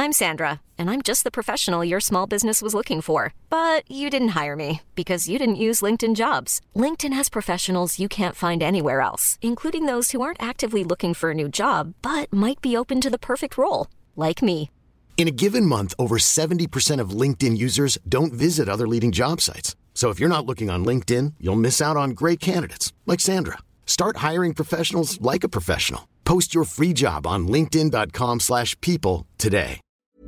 I'm Sandra, and I'm just the professional your small business was looking for. But you didn't hire me because you didn't use LinkedIn Jobs. LinkedIn has professionals you can't find anywhere else, including those who aren't actively looking for a new job, but might be open to the perfect role, like me. In a given month, over 70% of LinkedIn users don't visit other leading job sites. So if you're not looking on LinkedIn, you'll miss out on great candidates like Sandra. Start hiring professionals like a professional. Post your free job on linkedin.com/people today.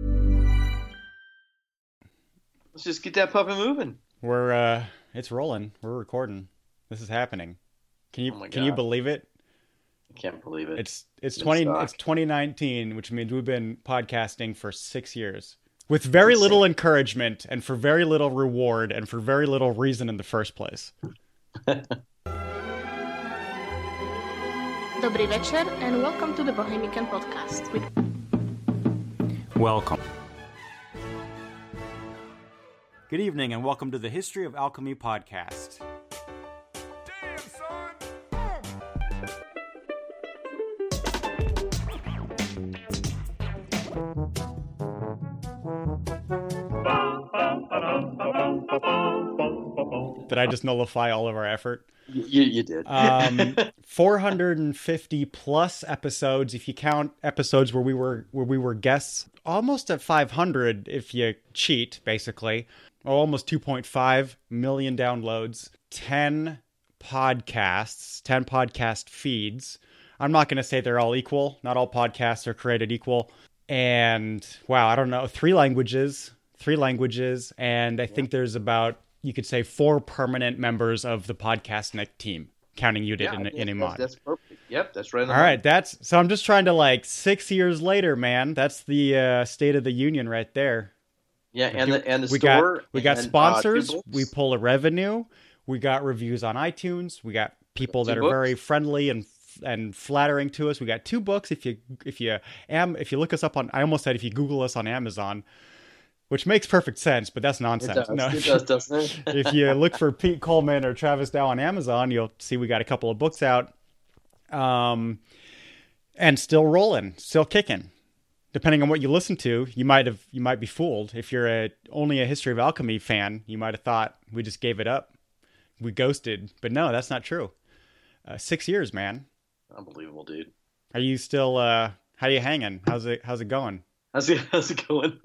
Let's just get that puppy moving. It's rolling. We're recording. This is happening. Can you believe it? I can't believe it. It's 2019, which means we've been podcasting for 6 years with very little encouragement and for very little reward and for very little reason in the first place. Dobry večer and welcome to the Bohemican Podcast. Welcome. Good evening and welcome to the History of Alchemy podcast. Damn, son! Did I just nullify all of our effort? You did. 450 plus episodes if you count episodes where we were guests. Almost at 500 if you cheat, basically. Almost 2.5 million downloads. 10 podcasts, 10 podcast feeds. I'm not going to say they're all equal. Not all podcasts are created equal. And wow, I don't know, 3 languages. And I think there's about, you could say, 4 permanent members of the Podcastnik team, counting you in Imad. That's perfect. Yep, that's right. All right, so I'm just trying to 6 years later, man. That's the State of the Union right there. Yeah, and the we store. We got sponsors. We pull a revenue. We got reviews on iTunes. We got people that are very friendly and flattering to us. We got 2 books. If you look us up on, I almost said if you Google us on Amazon, which makes perfect sense, but that's nonsense. It does, doesn't it? If you look for Pete Coleman or Travis Dow on Amazon, you'll see we got a couple of books out, and still rolling, still kicking. Depending on what you listen to, you might be fooled. If you're only a History of Alchemy fan, you might have thought we just gave it up, we ghosted. But no, that's not true. 6 years, man. Unbelievable, dude. Are you still? How are you hanging? How's it going? How's it going?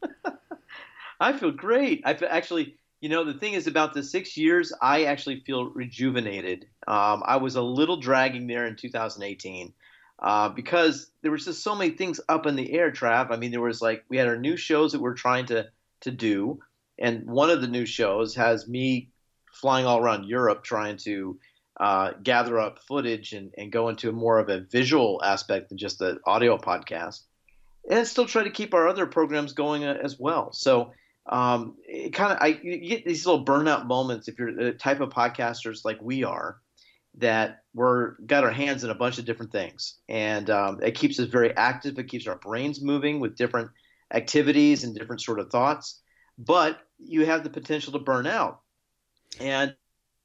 I feel great. I feel, actually, the thing is about the 6 years, I actually feel rejuvenated. I was a little dragging there in 2018 because there was just so many things up in the air, Trav. I mean, there was we had our new shows that we're trying to do. And one of the new shows has me flying all around Europe trying to gather up footage and go into more of a visual aspect than just the audio podcast. And still try to keep our other programs going as well. So you get these little burnout moments if you're the type of podcasters like we are, that got our hands in a bunch of different things. And it keeps us very active. It keeps our brains moving with different activities and different sort of thoughts. But you have the potential to burn out. And,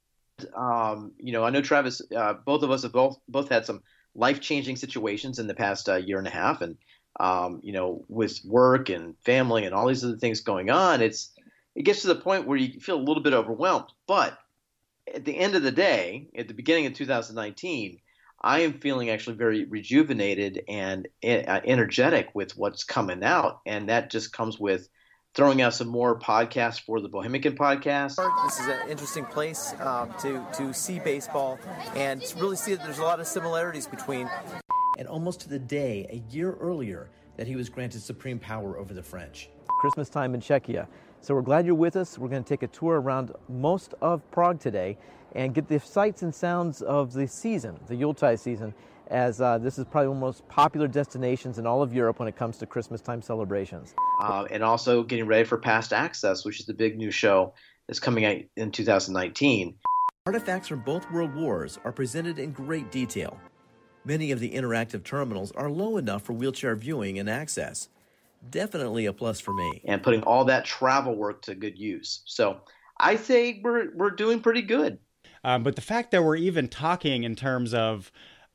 I know, Travis, both of us have both had some life-changing situations in the past year and a half. And, with work and family and all these other things going on, it gets to the point where you feel a little bit overwhelmed. But at the end of the day, at the beginning of 2019, I am feeling actually very rejuvenated and energetic with what's coming out. And that just comes with throwing out some more podcasts for the Bohemican Podcast. This is an interesting place to see baseball and really see that there's a lot of similarities between. And almost to the day, a year earlier, that he was granted supreme power over the French. Christmas time in Czechia. So we're glad you're with us. We're going to take a tour around most of Prague today and get the sights and sounds of the season, the Yuletide season, as this is probably one of the most popular destinations in all of Europe when it comes to Christmas time celebrations. And also getting ready for Past Access, which is the big new show that's coming out in 2019. Artifacts from both world wars are presented in great detail. Many of the interactive terminals are low enough for wheelchair viewing and access. Definitely a plus for me. And putting all that travel work to good use. So I say we're doing pretty good. But the fact that we're even talking in terms of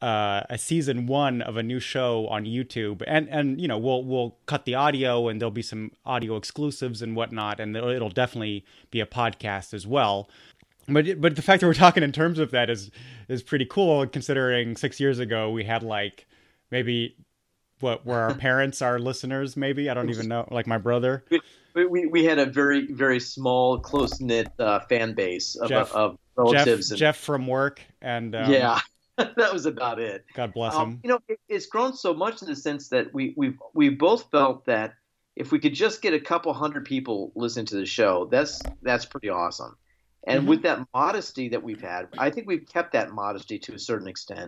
a season 1 of a new show on YouTube, and you know, we'll cut the audio, and there'll be some audio exclusives and whatnot, and it'll definitely be a podcast as well. But the fact that we're talking in terms of that is pretty cool, considering 6 years ago we had like maybe were our parents our listeners, maybe, I don't even know, like my brother. We had a very, very small, close-knit fan base of relatives. Jeff from work, and yeah. That was about it. God bless him. You know, it's grown so much in the sense that we both felt that if we could just get a couple hundred people listening to the show, that's pretty awesome. And with that modesty that we've had, I think we've kept that modesty to a certain extent.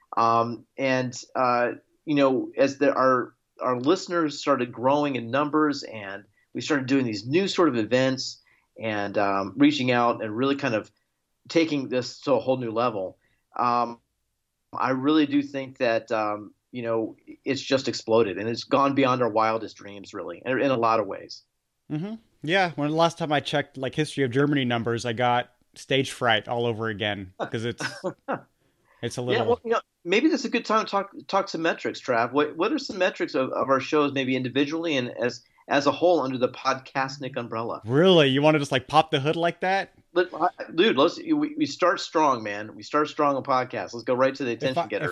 You know, as our listeners started growing in numbers, and we started doing these new sort of events and reaching out and really kind of taking this to a whole new level. I really do think that, you know, it's just exploded, and it's gone beyond our wildest dreams, really, in a lot of ways. Mm-hmm. Yeah. When the last time I checked like History of Germany numbers, I got stage fright all over again, because it's a little. Yeah, well, you know, maybe this is a good time to talk some metrics, Trav. What are some metrics of our shows, maybe individually and as a whole, under the Podcastnik umbrella? Really? You want to just like pop the hood like that? Dude, we start strong, man. We start strong on podcasts. Let's go right to the attention getter.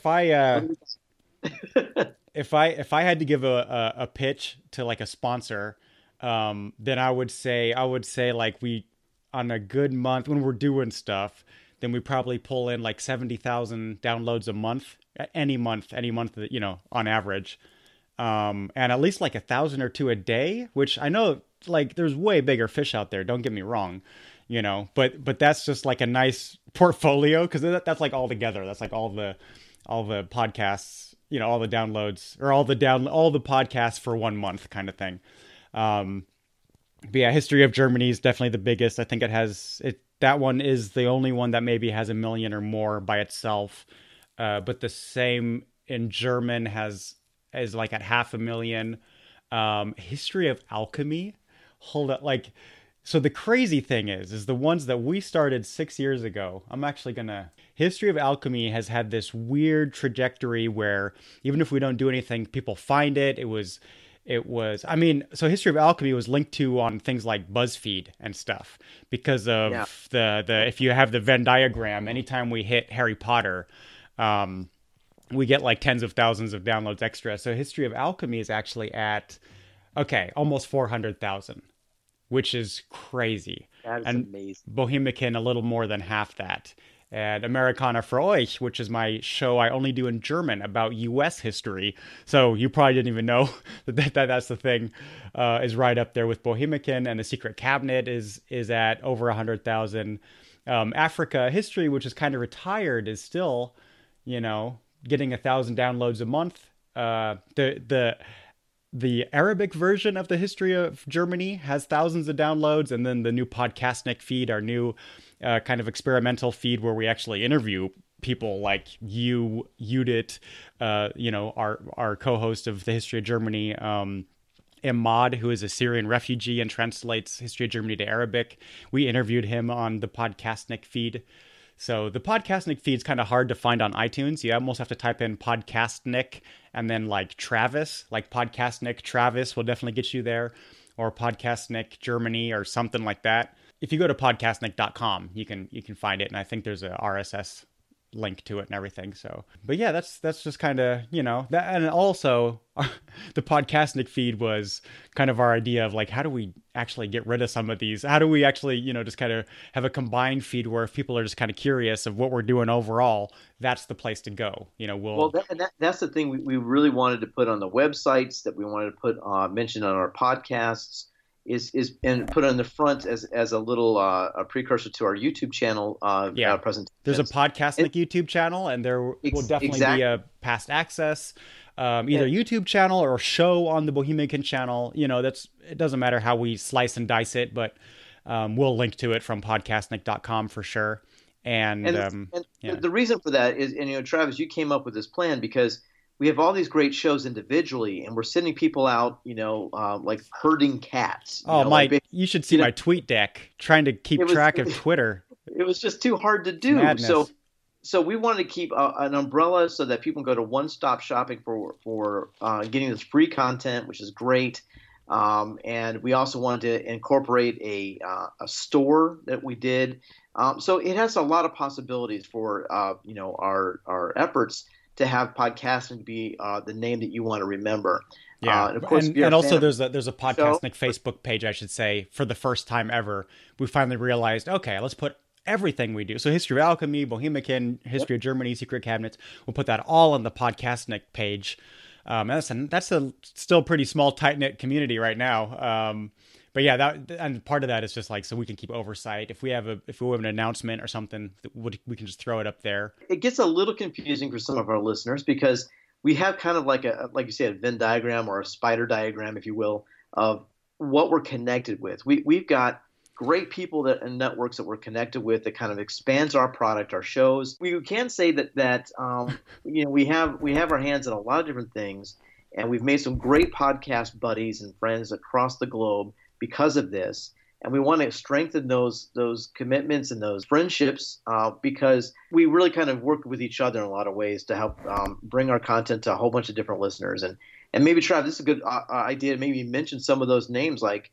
If I had to give a pitch to like a sponsor, then I would say like, we, on a good month when we're doing stuff, then we probably pull in like 70,000 downloads a month, any month, you know, on average. And at least like 1,000 or 2 a day, which I know like there's way bigger fish out there. Don't get me wrong, you know, but that's just like a nice portfolio, because that's like all together. That's like all the podcasts, you know, all the downloads, or all the podcasts for 1 month kind of thing. But yeah, History of Germany is definitely the biggest. I think that one is the only one that maybe has 1 million or more by itself. But the same in German is like at 500,000. History of Alchemy, hold up, like, so the crazy thing is the ones that we started 6 years ago. History of Alchemy has had this weird trajectory where even if we don't do anything, people find it. I mean, so History of Alchemy was linked to on things like BuzzFeed and stuff because of the if you have the Venn diagram, anytime we hit Harry Potter, we get like tens of thousands of downloads extra. So History of Alchemy is actually at, almost 400,000, which is crazy. That is and amazing. Bohemican, a little more than half that. And Amerikaner für euch, which is my show I only do in German about U.S. history. So you probably didn't even know that's the thing, is right up there with Bohemican. And The Secret Cabinet is at over 100,000. Africa History, which is kind of retired, is still, you know, getting 1,000 downloads a month. The Arabic version of the History of Germany has thousands of downloads, and then the new Podcastnik feed, our new kind of experimental feed where we actually interview people like you, Judith, you know, our co-host of the History of Germany, Imad, who is a Syrian refugee and translates History of Germany to Arabic. We interviewed him on the Podcastnik feed. So the Podcastnik feed's kind of hard to find on iTunes. You almost have to type in Podcastnik and then like Travis, like Podcastnik Travis will definitely get you there, or Podcastnik Germany or something like that. If you go to podcastnik.com, you can find it, and I think there's a RSS link to it and everything. So, but yeah, that's just kind of, you know, that. And also the Podcastnik feed was kind of our idea of like, how do we actually get rid of some of these? How do we actually, you know, just kind of have a combined feed where if people are just kind of curious of what we're doing overall, that's the place to go. You know, that's the thing we really wanted to put on the websites, that we wanted to put mentioned on our podcasts, is and put on the front as a little a precursor to our YouTube channel presentation. There's a Podcastnik YouTube channel, and there will definitely be a past access, either YouTube channel or show on the Bohemican channel. You know, it doesn't matter how we slice and dice it, but we'll link to it from podcastnik.com for sure. And the reason for that is, and you know, Travis, you came up with this plan because we have all these great shows individually, and we're sending people out, you know, like herding cats. Oh, Mike, you should see my tweet deck trying to keep track of Twitter. It was just too hard to do. Madness. So we wanted to keep an umbrella so that people can go to one-stop shopping for getting this free content, which is great. And we also wanted to incorporate a store that we did. So it has a lot of possibilities for our efforts to have podcasting be the name that you want to remember. Yeah, and of course, and also there's a Podcastnik Facebook page, I should say, for the first time ever. We finally realized, okay, let's put everything we do. So History of Alchemy, Bohemican, History of Germany, Secret Cabinets. We'll put that all on the Podcastnik page. That's a still pretty small, tight-knit community right now. But yeah, and part of that is just like so we can keep oversight. If we have an announcement or something, we can just throw it up there. It gets a little confusing for some of our listeners because we have kind of like you say, a Venn diagram or a spider diagram, if you will, of what we're connected with. We've got great people and networks that we're connected with that kind of expands our product, our shows. We can say that we have our hands in a lot of different things, and we've made some great podcast buddies and friends across the globe because of this. And we want to strengthen those commitments and those friendships because we really kind of work with each other in a lot of ways to help bring our content to a whole bunch of different listeners. And maybe, Trav, this is a good idea to maybe mention some of those names like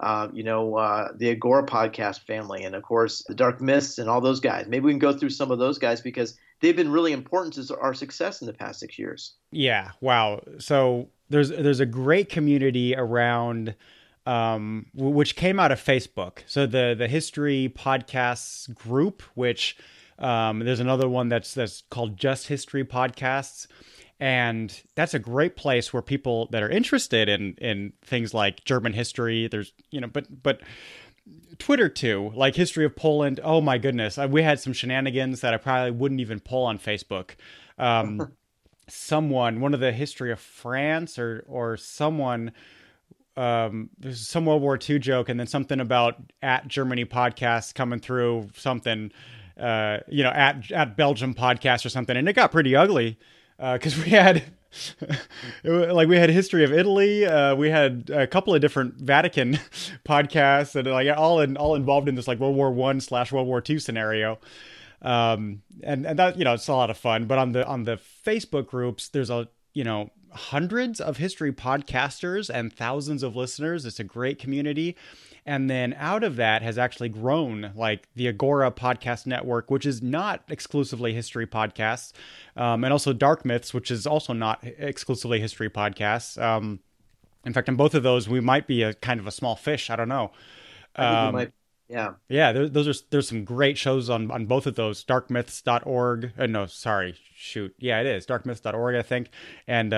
the Agora podcast family, and of course the Dark Myths and all those guys. Maybe we can go through some of those guys because they've been really important to our success in the past 6 years. Yeah. Wow. So there's a great community around, which came out of Facebook. So the History Podcasts group, which there's another one that's called Just History Podcasts. And that's a great place where people that are interested in things like German history, there's, but Twitter too, like History of Poland. Oh my goodness. We had some shenanigans that I probably wouldn't even pull on Facebook. One of the History of France or someone, there's some World War II joke and then something about at Germany podcasts coming through something, at Belgium podcast or something. And it got pretty ugly. Because we had History of Italy, we had a couple of different Vatican podcasts and like all involved in this like World War I/World War II scenario, and that it's a lot of fun. But on the Facebook groups, there's hundreds of history podcasters and thousands of listeners. It's a great community. And then out of that has actually grown like the Agora podcast network, which is not exclusively history podcasts, and also Dark Myths, which is also not exclusively history podcasts. In fact, in both of those, we might be a kind of a small fish. I don't know. I think we might. Yeah. Yeah. There's some great shows on both of those. Darkmyths.org. Yeah, it is darkmyths.org, I think. And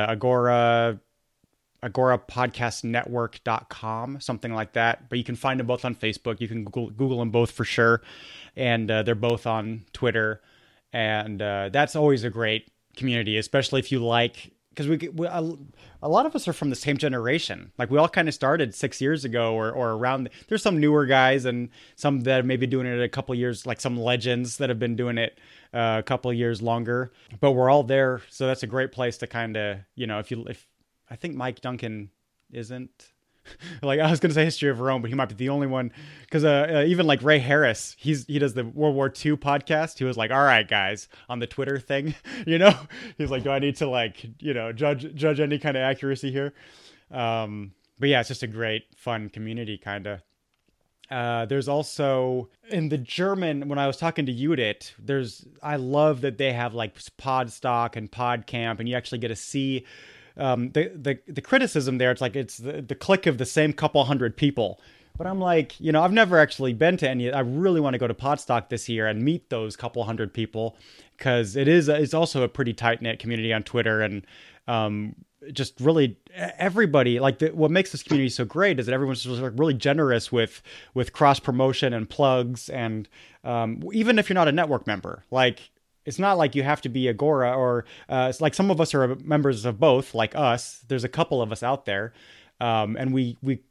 agorapodcastnetwork.com, something like that. But you can find them both on Facebook. You can Google them both for sure. And they're both on Twitter. And that's always a great community, especially if you like, because a lot of us are from the same generation. Like we all kind of started 6 years ago or around. There's some newer guys and some that may be doing it a couple of years, like some legends that have been doing it a couple of years longer. But we're all there. So that's a great place to kind of, if I think Mike Duncan isn't like, I was going to say History of Rome, but he might be the only one. Because even like Ray Harris, he does the World War II podcast. He was like, all right, guys, on the Twitter thing, he's like, do I need to judge any kind of accuracy here? But yeah, it's just a great, fun community kind of. There's also in the German, when I was talking to Judith, I love that they have like Podstock and PodCamp, and you actually get to see the criticism there. It's like it's the clique of the same couple hundred people. But I'm like, I've never actually been to any. I really want to go to Podstock this year and meet those couple hundred people because it's also a pretty tight knit community on Twitter, and just really everybody what makes this community so great is that everyone's just like really generous with cross promotion and plugs, and even if you're not a network member, like. It's not like you have to be Agora or it's like some of us are members of both, like us. There's a couple of us out there. And we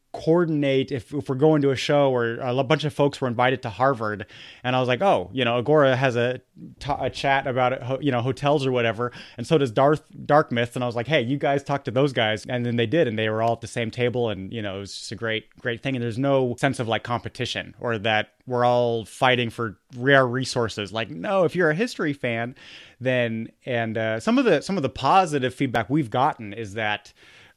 coordinate if we're going to a show, or a bunch of folks were invited to Harvard, and I was like, oh, Agora has a chat about it, hotels or whatever, and so does Dark Myths, and I was like, hey, you guys talk to those guys, and then they did, and they were all at the same table, and it was just a great thing, and there's no sense of like competition or that we're all fighting for rare resources. Like, no, if you're a history fan, then some of the positive feedback we've gotten is that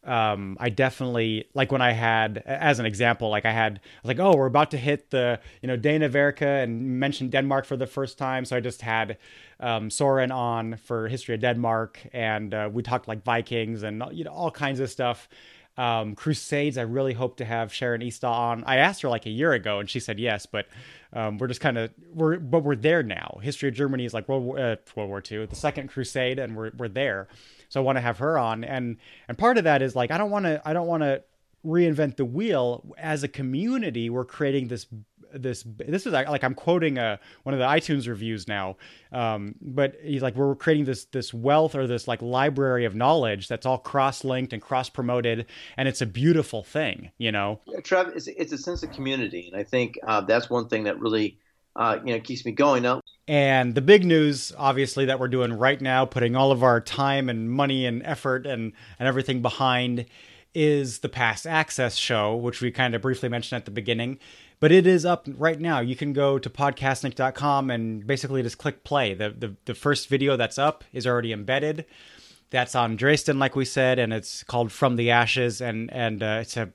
I definitely, like, when I had, as an example, like I was like, oh, we're about to hit the, Dana Verka and mention Denmark for the first time. So I just had Soren on for History of Denmark, and we talked like Vikings and, all kinds of stuff. Crusades, I really hope to have Sharon Eastaugh on. I asked her like a year ago and she said yes, but we're just we're there now. History of Germany is like World War II, the Second Crusade, and we're there. So I want to have her on, and part of that is like I don't want to reinvent the wheel. As a community, we're creating this is like, I'm quoting one of the iTunes reviews now, but he's like, we're creating this wealth, or this like library of knowledge that's all cross-linked and cross-promoted, and it's a beautiful thing, Yeah, Trev, it's a sense of community, and I think that's one thing that really keeps me going. Now, and the big news, obviously, that we're doing right now, putting all of our time and money and effort and everything behind, is the Past Access show, which we kind of briefly mentioned at the beginning. But it is up right now. You can go to podcastnik.com and basically just click play. The first video that's up is already embedded. That's on Dresden, like we said, and it's called From the Ashes, and it's a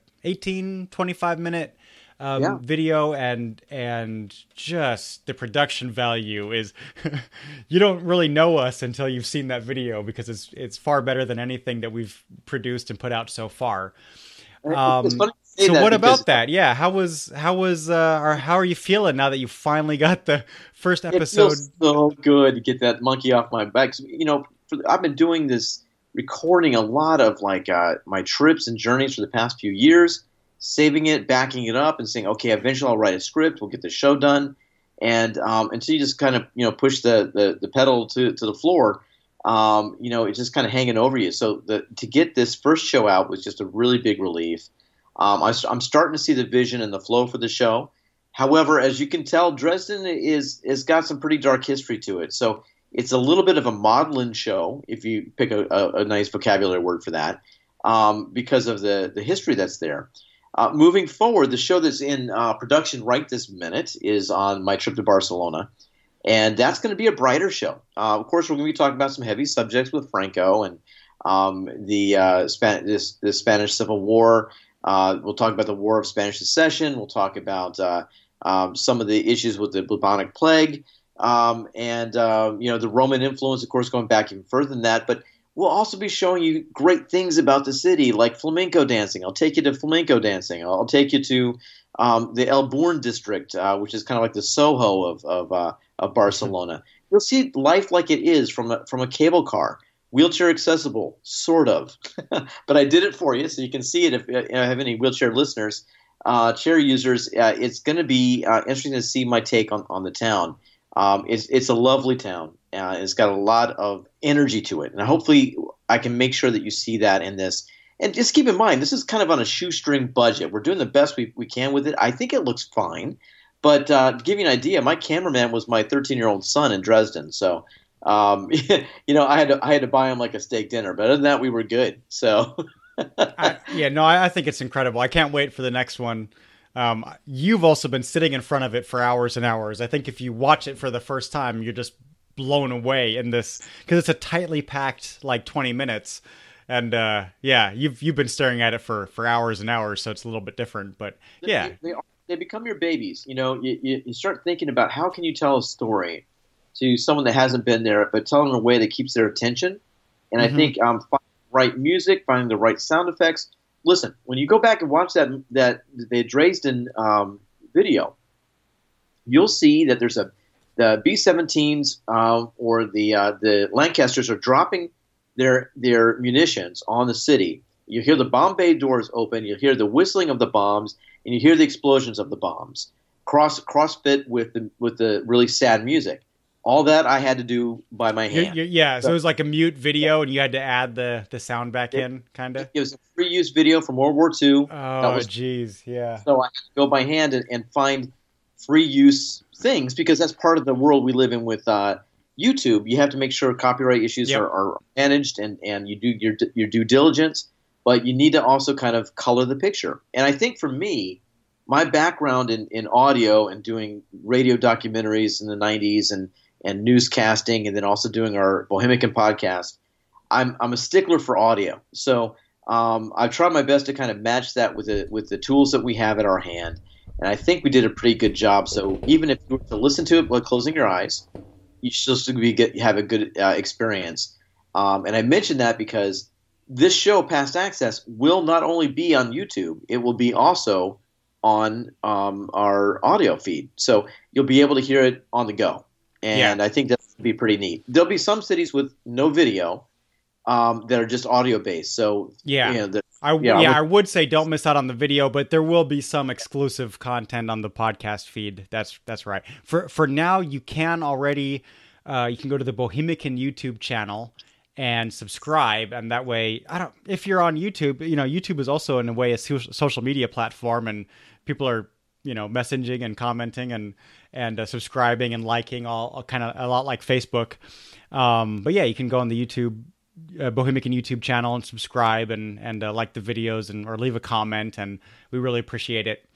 25 minute video, and just the production value is you don't really know us until you've seen that video, because it's far better than anything that we've produced and put out so far. It's funny. So what about that? Yeah, how are you feeling now that you finally got the first episode? It feels so good to get that monkey off my back. I've been doing this, recording a lot of like my trips and journeys for the past few years, saving it, backing it up, and saying, okay, eventually I'll write a script, we'll get the show done, and until you just kind of push the pedal to the floor, it's just kind of hanging over you. So to get this first show out was just a really big relief. I'm starting to see the vision and the flow for the show. However, as you can tell, Dresden is got some pretty dark history to it. So it's a little bit of a maudlin show, if you pick a nice vocabulary word for that, because of the history that's there. Moving forward, the show that's in production right this minute is on my trip to Barcelona, and that's going to be a brighter show. Of course, we're going to be talking about some heavy subjects with Franco and the Spanish Civil War. We'll talk about the War of Spanish Succession. We'll talk about some of the issues with the bubonic plague, and the Roman influence, of course, going back even further than that. But we'll also be showing you great things about the city, like flamenco dancing. I'll take you to flamenco dancing. I'll take you to the El Bourne district, which is kind of like the Soho of Barcelona. You'll see life like it is from a cable car. Wheelchair accessible, sort of. But I did it for you so you can see it if I have any wheelchair listeners, chair users. It's going to be interesting to see my take on the town. It's a lovely town. It's got a lot of energy to it. And hopefully I can make sure that you see that in this. And just keep in mind, this is kind of on a shoestring budget. We're doing the best we can with it. I think it looks fine. But to give you an idea, my cameraman was my 13-year-old son in Dresden. So I had to buy him like a steak dinner, but other than that, we were good. So, I think it's incredible. I can't wait for the next one. You've also been sitting in front of it for hours and hours. I think if you watch it for the first time, you're just blown away in this, because it's a tightly packed like 20 minutes. And you've been staring at it for hours and hours, so it's a little bit different. But yeah, they become your babies. You start thinking about how can you tell a story to someone that hasn't been there, but tell them in a way that keeps their attention. And I think finding the right music, finding the right sound effects. Listen, when you go back and watch the Dresden video, you'll see that there's the B-17s or the Lancasters are dropping their munitions on the city. You hear the bomb bay doors open, you hear the whistling of the bombs, and you hear the explosions of the bombs. Crossfit with the really sad music. All that I had to do by my hand. Yeah, so it was like a mute video, and you had to add the sound back in, kind of? It was a free use video from World War II. Oh, geez, yeah. So I had to go by hand and find free use things, because that's part of the world we live in with YouTube. You have to make sure copyright issues are managed, and you do your due diligence, but you need to also kind of color the picture. And I think for me, my background in audio and doing radio documentaries in the 90s and newscasting, and then also doing our Bohemican podcast, I'm a stickler for audio. So I've tried my best to kind of match that with the tools that we have at our hand, and I think we did a pretty good job. So even if you were to listen to it while closing your eyes, you should still have a good experience. And I mention that because this show, Past Access, will not only be on YouTube, it will be also on our audio feed. So you'll be able to hear it on the go. And I think that would be pretty neat. There'll be some cities with no video that are just audio based. So I would say don't miss out on the video, but there will be some exclusive content on the podcast feed. That's right. For now, you can already you can go to the Bohemican YouTube channel and subscribe, and that way, if you're on YouTube, YouTube is also in a way a social media platform, and people are messaging and commenting and subscribing and liking, all kind of a lot like Facebook. But yeah, you can go on the YouTube Bohemican YouTube channel and subscribe and like the videos or leave a comment, and we really appreciate it.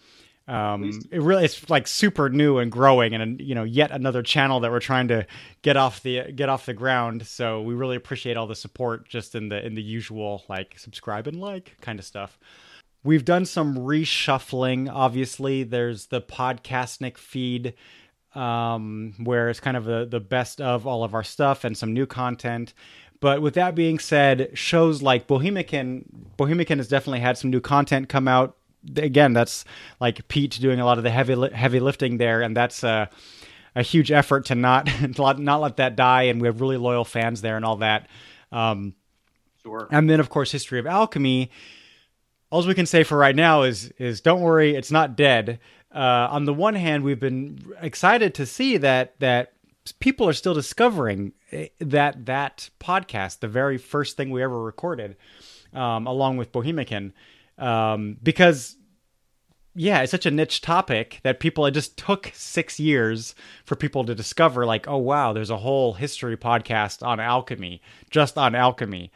It's like super new and growing, and yet another channel that we're trying to get off the ground. So we really appreciate all the support, just in the usual like subscribe and like kind of stuff. We've done some reshuffling. Obviously, there's the Podcastnik feed, where it's kind of the best of all of our stuff and some new content. But with that being said, shows like Bohemican has definitely had some new content come out. Again, that's like Pete doing a lot of the heavy lifting there, and that's a huge effort to not let that die. And we have really loyal fans there and all that. Sure. And then, of course, History of Alchemy. All we can say for right now is don't worry, it's not dead. On the one hand, we've been excited to see that people are still discovering that podcast, the very first thing we ever recorded, along with Bohemican, because it's such a niche topic that it just took 6 years for people to discover, like, oh wow, there's a whole history podcast on alchemy, just on alchemy.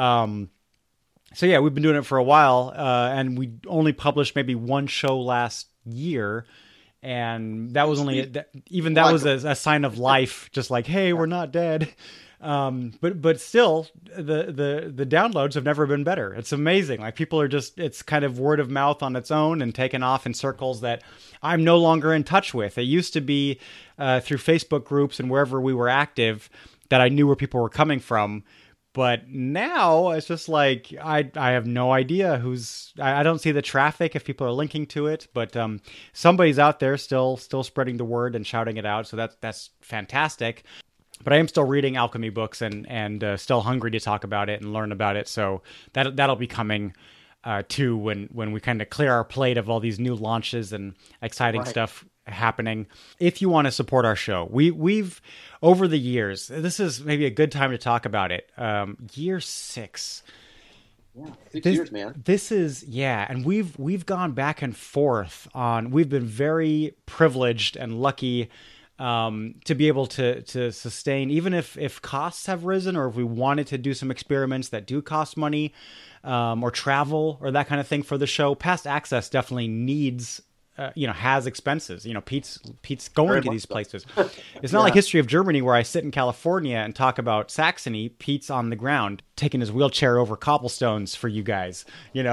So yeah, we've been doing it for a while, and we only published maybe one show last year, and that was only that was a sign of life, just like, hey, we're not dead. But still, the downloads have never been better. It's amazing. Like, people are it's kind of word of mouth on its own and taken off in circles that I'm no longer in touch with. It used to be through Facebook groups and wherever we were active that I knew where people were coming from. But now it's just like, I have no idea I don't see the traffic if people are linking to it, but somebody's out there still spreading the word and shouting it out. So that's fantastic. But I am still reading alchemy books and still hungry to talk about it and learn about it. So that'll be coming too when we kind of clear our plate of all these new launches and exciting stuff happening. If you want to support our show, we've over the years, this is maybe a good time to talk about it. Year 6. Yeah, 6 years, man. This is, and we've gone back and forth on. We've been very privileged and lucky to be able to sustain, even if costs have risen, or if we wanted to do some experiments that do cost money, or travel or that kind of thing for the show. Past Access definitely needs. Has expenses. Pete's going to these places. It's not like History of Germany, where I sit in California and talk about Saxony. Pete's on the ground taking his wheelchair over cobblestones for you guys.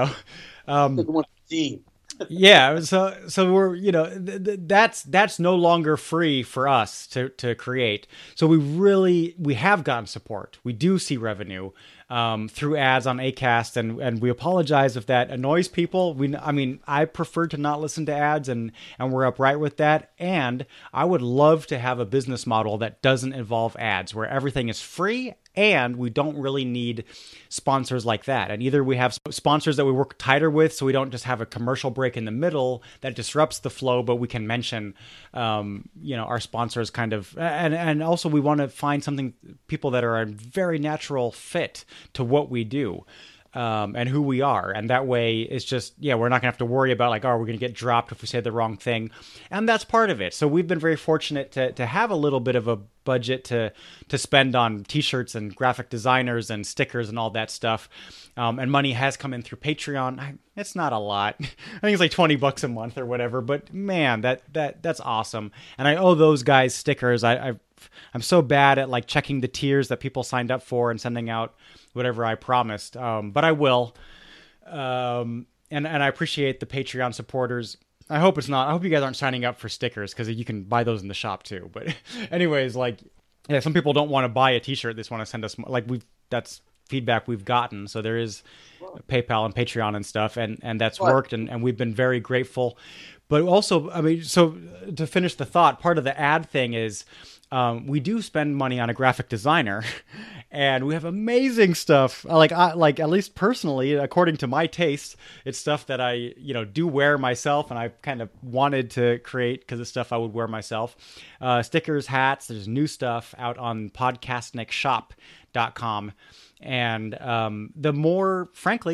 So we're that's no longer free for us to create. So we have gotten support. We do see revenue. through ads on Acast, and we apologize if that annoys people. I prefer to not listen to ads, and we're upright with that. And I would love to have a business model that doesn't involve ads, where everything is free and we don't really need sponsors like that. And either we have sponsors that we work tighter with, so we don't just have a commercial break in the middle that disrupts the flow, but we can mention, our sponsors kind of, and also we want to find people that are a very natural fit to what we do. And who we are. And that way it's just, we're not gonna have to worry about we're gonna get dropped if we say the wrong thing. And that's part of it. So we've been very fortunate to have a little bit of a budget to spend on t-shirts and graphic designers and stickers and all that stuff. And money has come in through Patreon. It's not a lot. I think it's like $20 a month or whatever, but man, that's awesome. And I owe those guys stickers. I'm so bad at checking the tiers that people signed up for and sending out whatever I promised. But I will. And I appreciate the Patreon supporters. I hope you guys aren't signing up for stickers, because you can buy those in the shop too. But anyways, some people don't want to buy a t-shirt. They just want to send us, that's feedback we've gotten. So there is PayPal and Patreon and stuff, and that's worked, and we've been very grateful. But also, so to finish the thought, part of the ad thing is, we do spend money on a graphic designer, and we have amazing stuff. At least personally, according to my taste, it's stuff that I, do wear myself, and I kind of wanted to create because it's stuff I would wear myself. Stickers, hats. There's new stuff out on podcastnicshop.com. And the more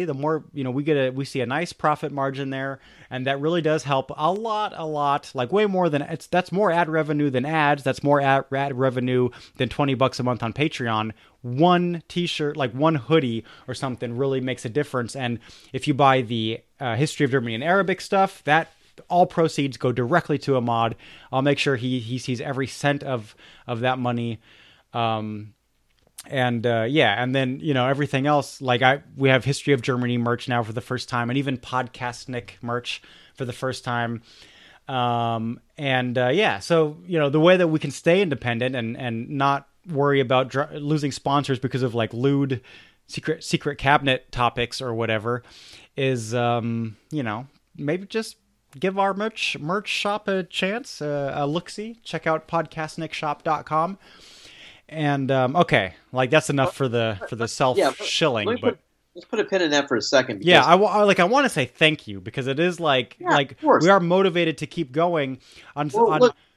we see a nice profit margin there, and that really does help a lot, way more than that's more ad revenue than ads. That's more ad revenue than $20 a month on Patreon. One t-shirt, one hoodie or something, really makes a difference. And if you buy the History of Germany and Arabic stuff, that all proceeds go directly to Ahmad. I'll make sure he sees every cent of that money. And then, everything else, we have History of Germany merch now for the first time, and even Podcastnik merch for the first time. So, the way that we can stay independent and not worry about losing sponsors because of lewd secret cabinet topics or whatever is, maybe just give our merch shop a chance, a look-see. Check out podcastnicshop.com. And that's enough for the self-shilling. But let's put a pin in that for a second. Because, I want to say thank you, because it is we are motivated to keep going. Go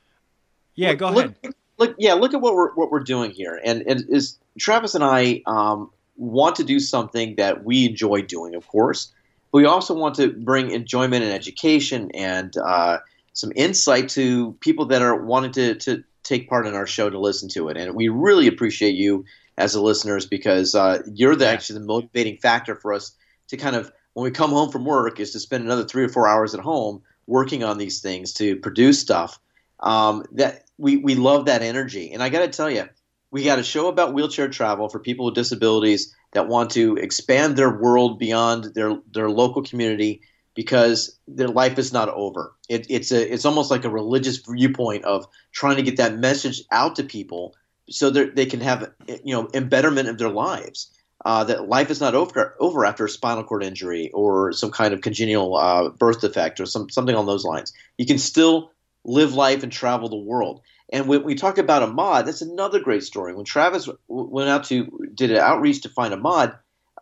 ahead. Look at what we're doing here, and it is Travis and I want to do something that we enjoy doing, of course. But we also want to bring enjoyment and education and some insight to people that are wanting to take part in our show, to listen to it. And we really appreciate you as the listeners, because you're actually the motivating factor for us to kind of, when we come home from work, is to spend another 3 or 4 hours at home working on these things to produce stuff. That we love that energy. And I got to tell you, we got a show about wheelchair travel for people with disabilities that want to expand their world beyond their local community, because their life is not over. It's almost like a religious viewpoint of trying to get that message out to people so that they can have embetterment of their lives. That life is not over after a spinal cord injury or some kind of congenital birth defect or something on those lines. You can still live life and travel the world. And when we talk about Ahmad, that's another great story. When Travis did an outreach to find Ahmad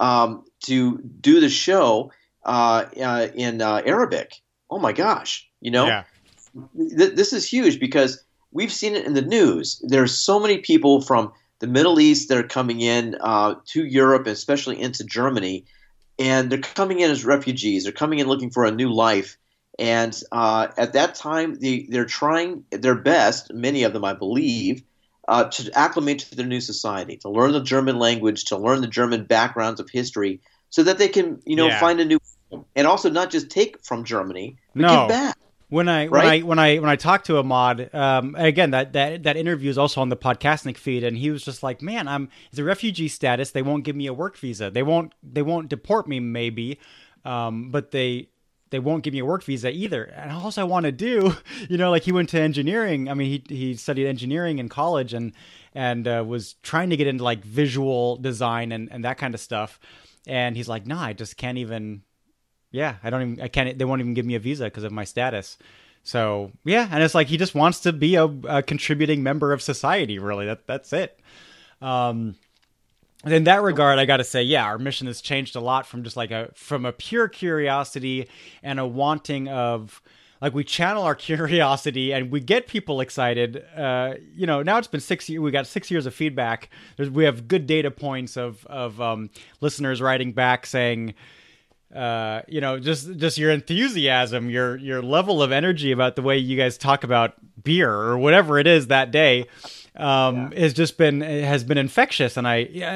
to do the show in Arabic. Oh my gosh, this is huge, because we've seen it in the news. There's so many people from the Middle East that are coming in to Europe, especially into Germany, and they're coming in as refugees. They're coming in looking for a new life. And at that time, they're trying their best, many of them, I believe, to acclimate to their new society, to learn the German language, to learn the German backgrounds of history, so that they can, find a new, and also not just take from Germany, but give back. When I talked to Ahmad, again, that interview is also on the Podcastnik feed, and he was just like, "Man, it's a refugee status. They won't give me a work visa. They won't deport me, maybe, but they won't give me a work visa either. And all I want to do, he went to engineering. I mean, he studied engineering in college, and was trying to get into like visual design and that kind of stuff. And he's like, no, I just can't even. Yeah, I can't. They won't even give me a visa because of my status. So yeah, and it's like he just wants to be a contributing member of society. Really, that's it. In that regard, I got to say, yeah, our mission has changed a lot from just like from a pure curiosity and a wanting of, like, we channel our curiosity and we get people excited. Now it's been 6 years. We got 6 years of feedback. We have good data points of listeners writing back saying, just your enthusiasm, your level of energy about the way you guys talk about beer or whatever it is that day, has been infectious. And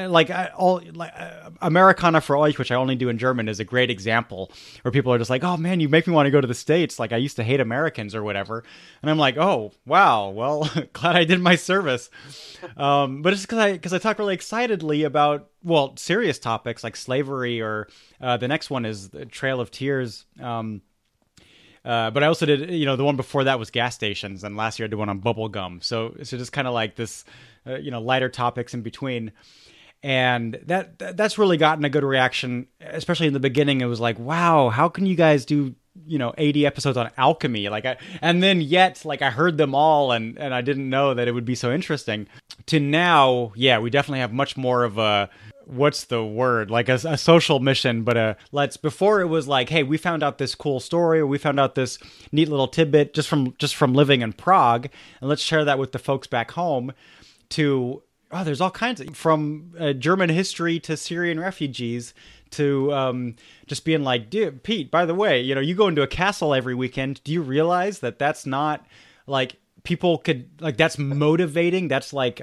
Americana for Euch, which I only do in German, is a great example where people are just like, oh man, you make me want to go to the States. Like, I used to hate Americans or whatever. And I'm like, oh wow, well, glad I did my service. But it's because I talk really excitedly about, well, serious topics like slavery, or the next one is the Trail of Tears. But I also did, the one before that was gas stations, and last year I did one on bubble gum. So just kind of like this, lighter topics in between. And that's really gotten a good reaction, especially in the beginning. It was like, wow, how can you guys do, 80 episodes on alchemy? And then I heard them all and I didn't know that it would be so interesting. To now, yeah, we definitely have much more of a, what's the word? Like a social mission, but before it was like, hey, we found out this cool story, or we found out this neat little tidbit just from living in Prague, and let's share that with the folks back home. To, oh, there's all kinds of, from German history to Syrian refugees to just being like, dude, Pete, by the way, you go into a castle every weekend. Do you realize that that's not like people could, like, that's motivating. That's like,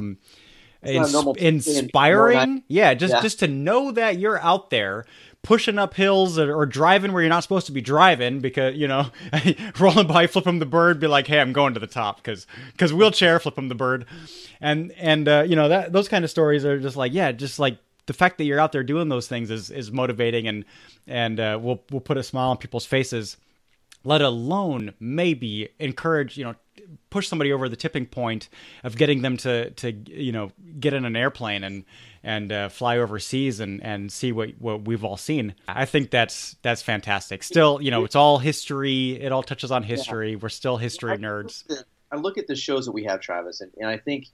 inspiring. Yeah, just to know that you're out there pushing up hills or driving where you're not supposed to be driving, because rolling by, flip him the bird, be like, hey, I'm going to the top because wheelchair, flip him the bird, and that those kind of stories are just like, yeah, just like the fact that you're out there doing those things is motivating, and will put a smile on people's faces, let alone maybe encourage, push somebody over the tipping point of getting them to get in an airplane and fly overseas and see what we've all seen. I think that's fantastic. Still, it's all history. It all touches on history. Yeah. We're still history nerds. I look at the shows that we have, Travis, and I think,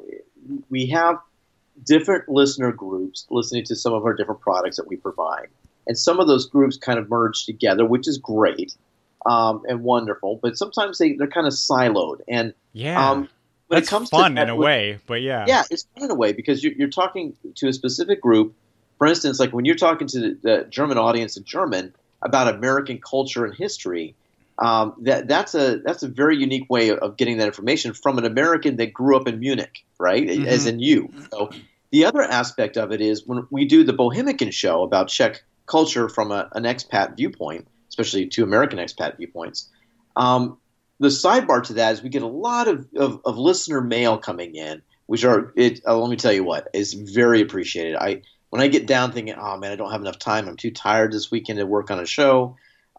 we have different listener groups listening to some of our different products that we provide. And some of those groups kind of merge together, which is great. And wonderful, but sometimes they're kind of siloed, and that's fun in a way. But yeah, it's fun in a way because you're talking to a specific group. For instance, like when you're talking to the German audience in German about American culture and history, that's a very unique way of getting that information from an American that grew up in Munich, right? Mm-hmm. As in you. So the other aspect of it is when we do the Bohemican show about Czech culture from an expat viewpoint, especially two American expat viewpoints. The sidebar to that is we get a lot of listener mail coming in, which let me tell you what, is very appreciated. When I get down thinking, oh man, I don't have enough time, I'm too tired this weekend to work on a show,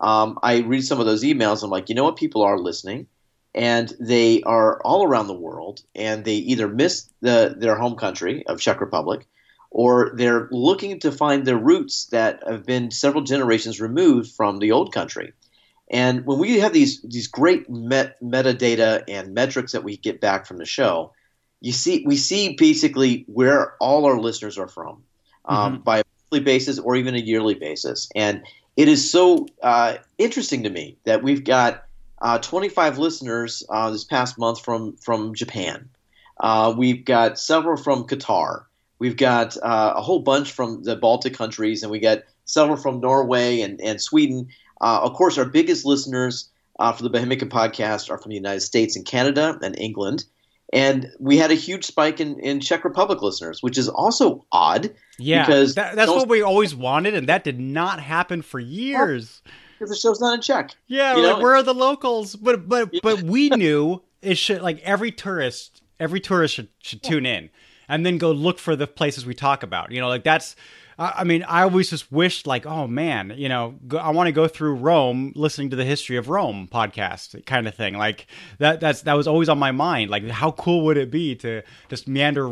I read some of those emails. I'm like, you know what, people are listening, and they are all around the world, and they either miss their home country of Czech Republic, or they're looking to find their roots that have been several generations removed from the old country. And when we have these great metadata and metrics that we get back from the show, we see basically where all our listeners are from, by a monthly basis or even a yearly basis. And it is so interesting to me that we've got 25 listeners this past month from Japan. We've got several from Qatar. We've got a whole bunch from the Baltic countries, and we got several from Norway and Sweden. Of course, our biggest listeners for the Bohemican podcast are from the United States and Canada and England. And we had a huge spike in Czech Republic listeners, which is also odd. Yeah, because that's what we always wanted, and that did not happen for years. Because the show's not in Czech. Yeah, like, where are the locals? But we knew it should, like, every tourist should tune in. And then go look for the places we talk about. Like that's, I mean, I always just wished, like, oh man, I want to go through Rome, listening to the History of Rome podcast, kind of thing. Like that was always on my mind. Like, how cool would it be to just meander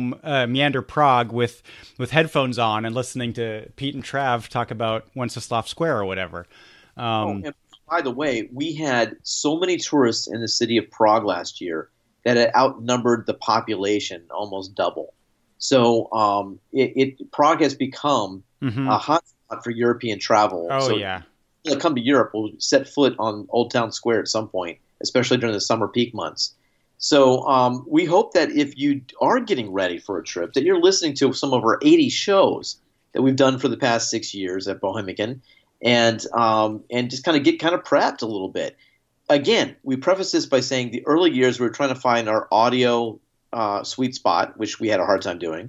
Prague with headphones on and listening to Pete and Trav talk about Wenceslav Square or whatever. And by the way, we had so many tourists in the city of Prague last year that it outnumbered the population almost double. So Prague has become a hotspot for European travel. Oh, so yeah. People that come to Europe will set foot on Old Town Square at some point, especially during the summer peak months. So we hope that if you are getting ready for a trip, that you're listening to some of our 80 shows that we've done for the past 6 years at Bohemican, and just kind of get prepped a little bit. Again, we preface this by saying the early years we were trying to find our audio sweet spot, which we had a hard time doing,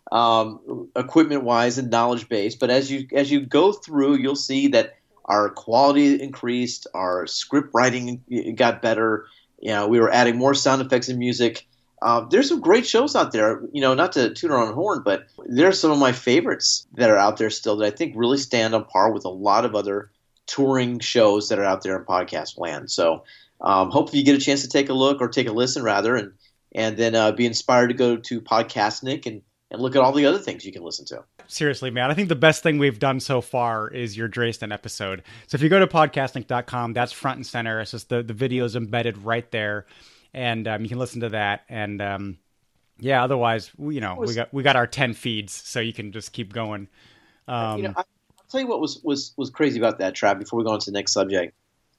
equipment-wise and knowledge-based. But as you go through, you'll see that our quality increased, our script writing got better. We were adding more sound effects and music. There's some great shows out there. Not to toot our own horn, but there's some of my favorites that are out there still that I think really stand on par with a lot of other touring shows that are out there in podcast land. So hopefully you get a chance to take a look, or take a listen rather, and then be inspired to go to Podcastnik and look at all the other things you can listen to. Seriously, man, I think the best thing we've done so far is your Dresden episode. So if you go to podcastnik.com, that's front and center. It's just the video is embedded right there, and you can listen to that. And otherwise, we got our 10 feeds, so you can just keep going. I'll tell you what was crazy about that, Trav, before we go on to the next subject.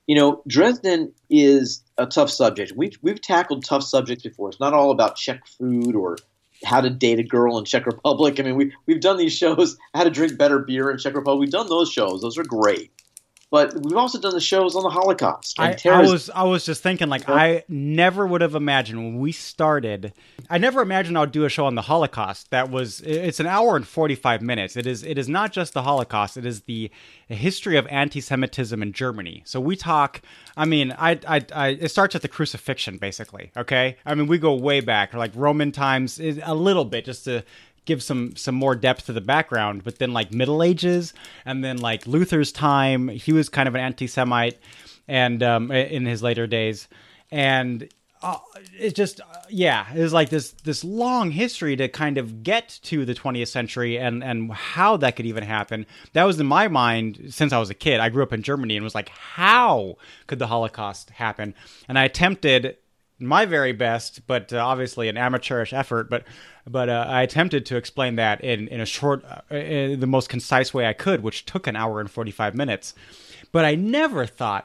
Dresden is a tough subject. We've tackled tough subjects before. It's not all about Czech food or how to date a girl in Czech Republic. I mean, we've done these shows, how to drink better beer in Czech Republic. We've done those shows. Those are great. But we've also done the shows on the Holocaust. And I was just thinking, like, I never would have imagined when we started. I never imagined I'd do a show on the Holocaust. It's an hour and 45 minutes. It is not just the Holocaust. It is the history of anti-Semitism in Germany. So we talk. I mean, it starts at the crucifixion, basically. Okay, I mean, we go way back, like Roman times, a little bit, just to give some more depth to the background, but then like Middle Ages, and then like Luther's time, he was kind of an anti-Semite, and in his later days, and it just it was like this long history to kind of get to the 20th century and how that could even happen. That was in my mind since I was a kid. I grew up in Germany and was like, how could the Holocaust happen? And I attempted my very best, but obviously an amateurish effort, but I attempted to explain that in a short, in the most concise way I could, which took an hour and 45 minutes. But I never thought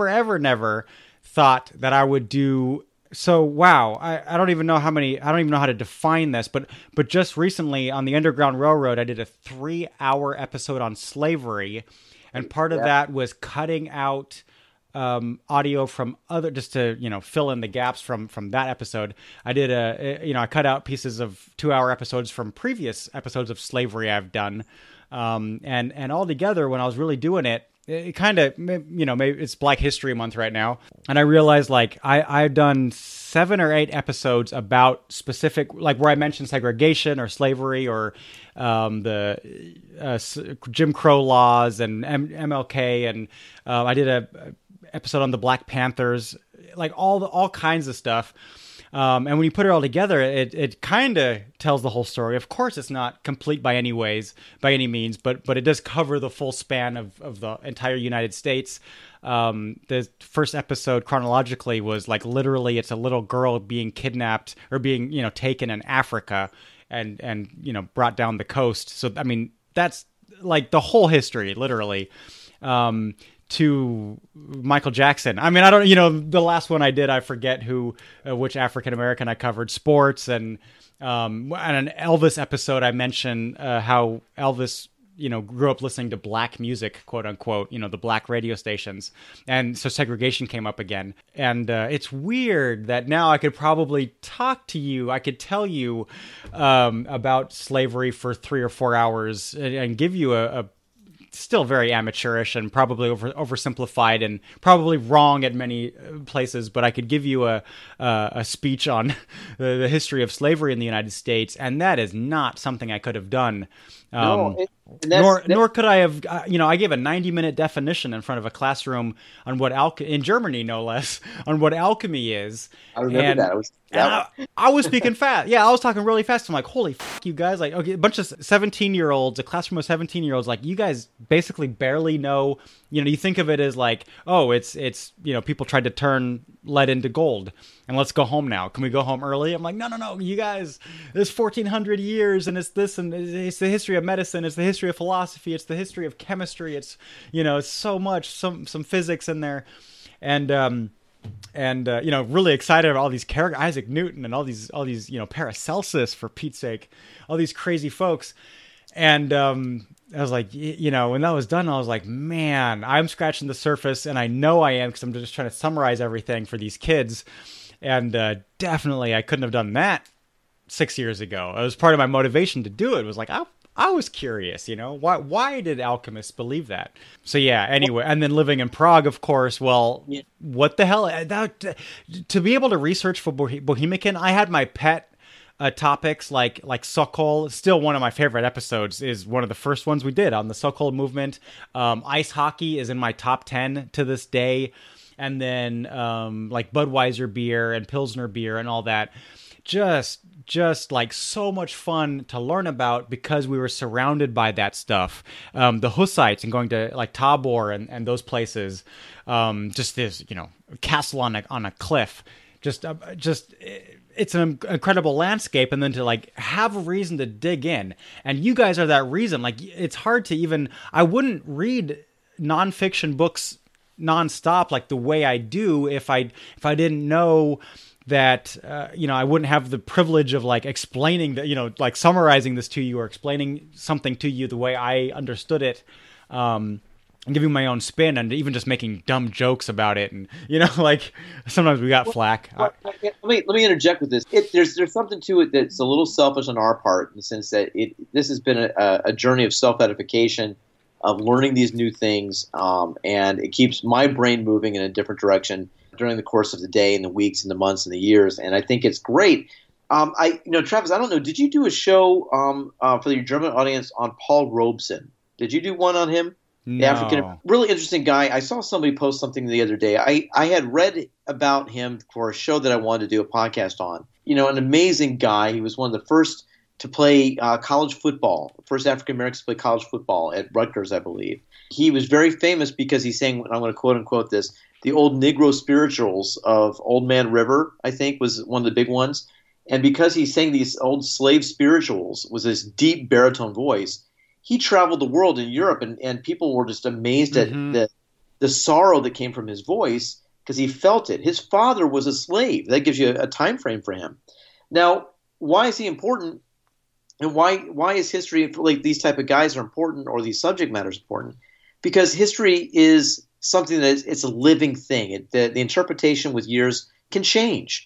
that I would do so. Wow, I don't even know how to define this, but just recently on the Underground Railroad, I did a 3-hour episode on slavery, and part of that was cutting out audio from other, just to fill in the gaps from that episode. I did I cut out pieces of 2-hour episodes from previous episodes of slavery I've done, and all together, when I was really doing it kind of, maybe it's Black History Month right now, and I realized like I've done 7 or 8 episodes about specific, like where I mentioned segregation or slavery or the Jim Crow laws and MLK, and I did a episode on the Black Panthers, like all kinds of stuff. And when you put it all together, it kind of tells the whole story. Of course, it's not complete by any means, but it does cover the full span of the entire United States. The first episode chronologically was like literally it's a little girl being kidnapped or being, taken in Africa and brought down the coast. So, I mean, that's like the whole history, literally. To Michael Jackson. I mean, I don't, the last one I did, I forget which African-American I covered, sports, and an Elvis episode, I mentioned how Elvis, grew up listening to black music, quote unquote, the black radio stations. And so segregation came up again. And it's weird that now I could probably talk to you. I could tell you about slavery for 3 or 4 hours and give you a still very amateurish and probably oversimplified and probably wrong at many places, but I could give you a speech on the history of slavery in the United States, and that is not something I could have done Nor could I have, I gave a 90-minute definition in front of a classroom on what in Germany, no less, on what alchemy is. I remember that. I was speaking fast. Yeah, I was talking really fast. I'm like, holy fuck, you guys. Like, okay, a bunch of 17-year-olds, a classroom of 17-year-olds, like, you guys basically barely know, you think of it as like, oh, it's people tried to turn lead into gold, and let's go home now. Can we go home early? I'm like, no, you guys, there's 1,400 years, and it's this, and it's the history of medicine, it's the history of philosophy, it's the history of chemistry, it's, it's so much, some physics in there, and really excited about all these characters, Isaac Newton, and all these Paracelsus, for Pete's sake, all these crazy folks. And I was like, when that was done, I was like, man, I'm scratching the surface, and I know I am, because I'm just trying to summarize everything for these kids. And definitely, I couldn't have done that 6 years ago. It was part of my motivation to do it. It was like, I was curious, why did alchemists believe that? So yeah, anyway, and then living in Prague, of course, well, what the hell? To be able to research for Bohemican, I had my pet topics like Sokol. Still one of my favorite episodes is one of the first ones we did on the Sokol movement. Ice hockey is in my top 10 to this day. And then like Budweiser beer and Pilsner beer and all that. Just like so much fun to learn about, because we were surrounded by that stuff. The Hussites, and going to like Tabor and those places. Just this, castle on a cliff. It's an incredible landscape, and then to like have a reason to dig in. And you guys are that reason. Like, it's hard to even, I wouldn't read nonfiction books nonstop like the way I do if I didn't know that, I wouldn't have the privilege of like explaining that, like summarizing this to you or explaining something to you the way I understood it. And giving my own spin, and even just making dumb jokes about it, and like sometimes we got flack. Let me interject with this. There's something to it that's a little selfish on our part, in the sense that this has been a journey of self-edification, of learning these new things, and it keeps my brain moving in a different direction during the course of the day, and the weeks, and the months, and the years, and I think it's great. Travis, I don't know, did you do a show for your German audience on Paul Robeson? Did you do one on him? No. The African, really interesting guy. I saw somebody post something the other day. I had read about him for a show that I wanted to do a podcast on. An amazing guy. He was one of the first to play college football, first African Americans to play college football at Rutgers, I believe. He was very famous because he sang, I'm going to quote unquote this, the old Negro spirituals of Old Man River, I think, was one of the big ones. And because he sang these old slave spirituals with this deep baritone voice, he traveled the world in Europe, and people were just amazed at the sorrow that came from his voice, because he felt it. His father was a slave. That gives you a time frame for him. Now, why is he important, and why is history, like these type of guys are important, or these subject matters important? Because history is something that it's a living thing. The interpretation with years can change.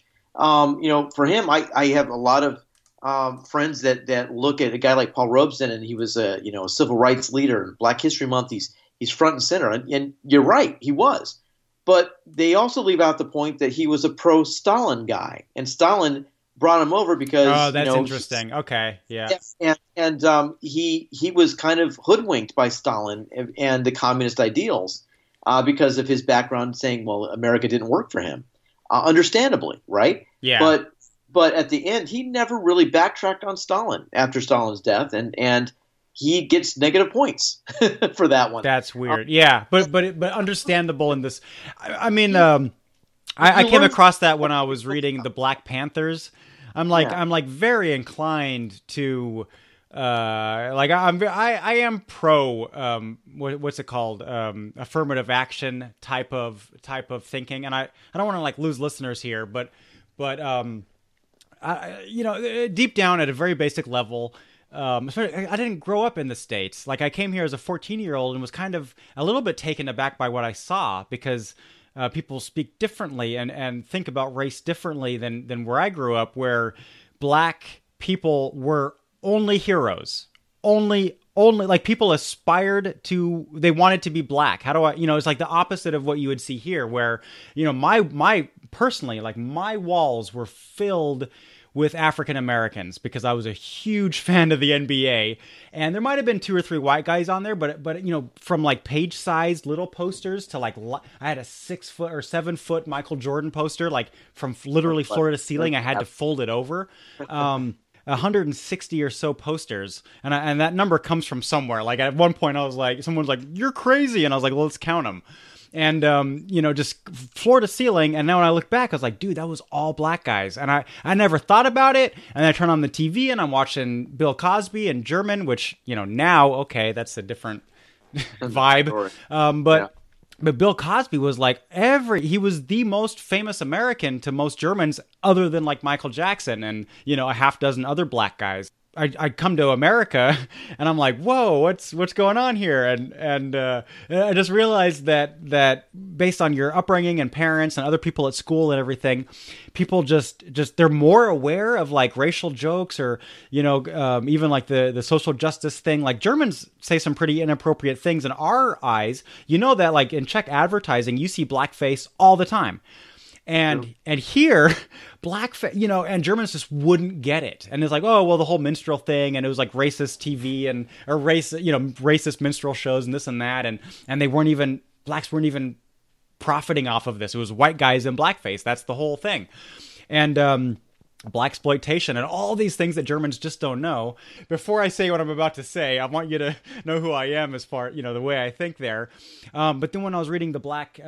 For him, I have a lot of friends that look at a guy like Paul Robeson, and he was a civil rights leader, and Black History Month, he's front and center, and you're right, he was, but they also leave out the point that he was a pro-Stalin guy, and Stalin brought him over because that's interesting. Okay, yeah, and he was kind of hoodwinked by Stalin and the communist ideals because of his background, saying, well, America didn't work for him, understandably, right? Yeah, But at the end, he never really backtracked on Stalin after Stalin's death, and he gets negative points for that one. That's weird. Yeah, but understandable in this. I mean, I came across that when I was reading the Black Panthers. I'm like very inclined to I am pro what's it called, affirmative action type of thinking, and I don't want to like lose listeners here, but deep down at a very basic level, I didn't grow up in the States. Like, I came here as a 14-year-old and was kind of a little bit taken aback by what I saw, because people speak differently and think about race differently than where I grew up, where Black people were only heroes, only like people aspired to, they wanted to be Black. How do I, it's like the opposite of what you would see here, where, my personally, like, my walls were filled with African Americans because I was a huge fan of the NBA, and there might have been 2 or 3 white guys on there, but you know, from like page-sized little posters to like I had a 6 foot or 7 foot Michael Jordan poster, like from literally floor to ceiling. I had to fold it over. 160 or so posters, and that number comes from somewhere. Like at one point, I was like, someone's like, "You're crazy," and I was like, "Well, let's count them." And, you know, just floor to ceiling. And now when I look back, I was like, dude, that was all black guys. And I never thought about it. And then I turn on the TV and I'm watching Bill Cosby and German, which, you know, now, okay, that's a different vibe. But Bill Cosby was like he was the most famous American to most Germans other than like Michael Jackson and, you know, a half dozen other black guys. I come to America and I'm like, whoa, what's going on here? And I just realized that based on your upbringing and parents and other people at school and everything, people just they're more aware of like racial jokes or, you know, even like the social justice thing. Like Germans say some pretty inappropriate things in our eyes. You know that like in Czech advertising, you see blackface all the time. And here, you know, and Germans just wouldn't get it. And it's like, oh, well, the whole minstrel thing, and it was like racist TV or racist minstrel shows and this and that. And blacks weren't even profiting off of this. It was white guys in blackface. That's the whole thing. And, blaxploitation and all these things that Germans just don't know. Before I say what I'm about to say, I want you to know who I am as far, you know, the way I think there. But then when I was reading the Black,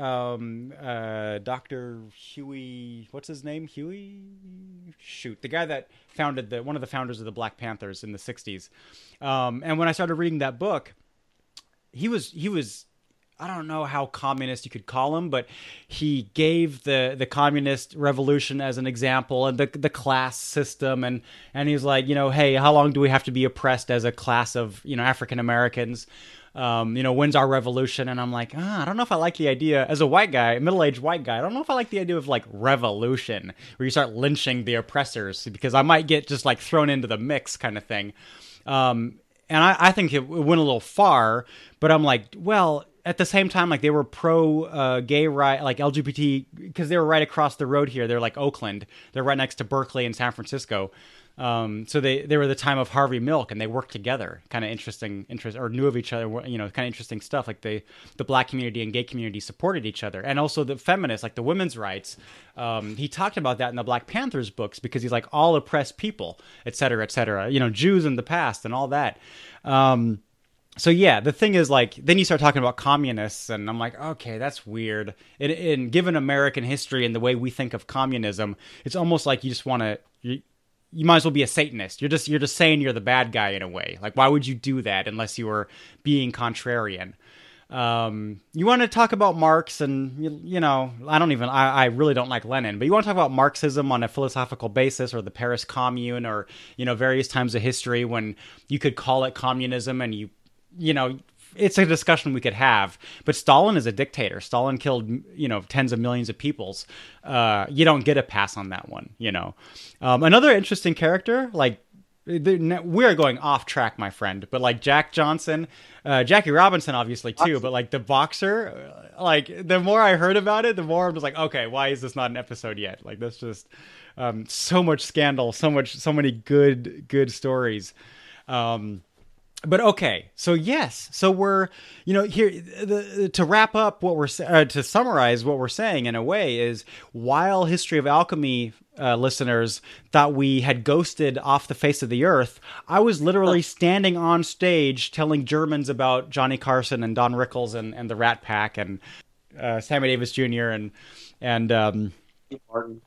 Dr. Huey, what's his name? Huey? Shoot, the guy that founded one of the founders of the Black Panthers in the 60s. And when I started reading that book, he was I don't know how communist you could call him, but he gave the communist revolution as an example and the class system. And he's like, you know, hey, how long do we have to be oppressed as a class of, you know, African Americans? You know, when's our revolution? And I'm like, I don't know if I like the idea as a white guy, middle-aged white guy. I don't know if I like the idea of like revolution where you start lynching the oppressors because I might get just like thrown into the mix kind of thing. And I think it went a little far, but I'm like, well, at the same time, like they were pro gay right, like LGBT, because they were right across the road here. They're like Oakland. They're right next to Berkeley and San Francisco. So they were the time of Harvey Milk, and they worked together. Kind of interesting, or knew of each other. You know, kind of interesting stuff. Like the black community and gay community supported each other, and also the feminists, like the women's rights. He talked about that in the Black Panthers books because he's like all oppressed people, et cetera, et cetera. You know, Jews in the past and all that. So yeah, the thing is like, then you start talking about communists and I'm like, okay, that's weird. In given American history and the way we think of communism, it's almost like you just want to, you might as well be a Satanist. You're just saying you're the bad guy in a way. Like, why would you do that unless you were being contrarian? You want to talk about Marx and, you know, I really don't like Lenin, but you want to talk about Marxism on a philosophical basis or the Paris Commune or, you know, various times of history when you could call it communism and you know, it's a discussion we could have, but Stalin is a dictator. Stalin killed, you know, tens of millions of peoples. You don't get a pass on that one, you know. Another interesting character, like, we're going off track, my friend, but like Jack Johnson, Jackie Robinson, obviously too, but like the boxer, like the more I heard about it, the more I'm just like, okay, why is this not an episode yet? Like that's just so much scandal, so many good stories. But okay, so yes, so we're, you know, here to wrap up what we're to summarize what we're saying in a way is, while History of Alchemy listeners thought we had ghosted off the face of the earth, I was literally standing on stage telling Germans about Johnny Carson and Don Rickles and the Rat Pack and Sammy Davis Jr. and Martin,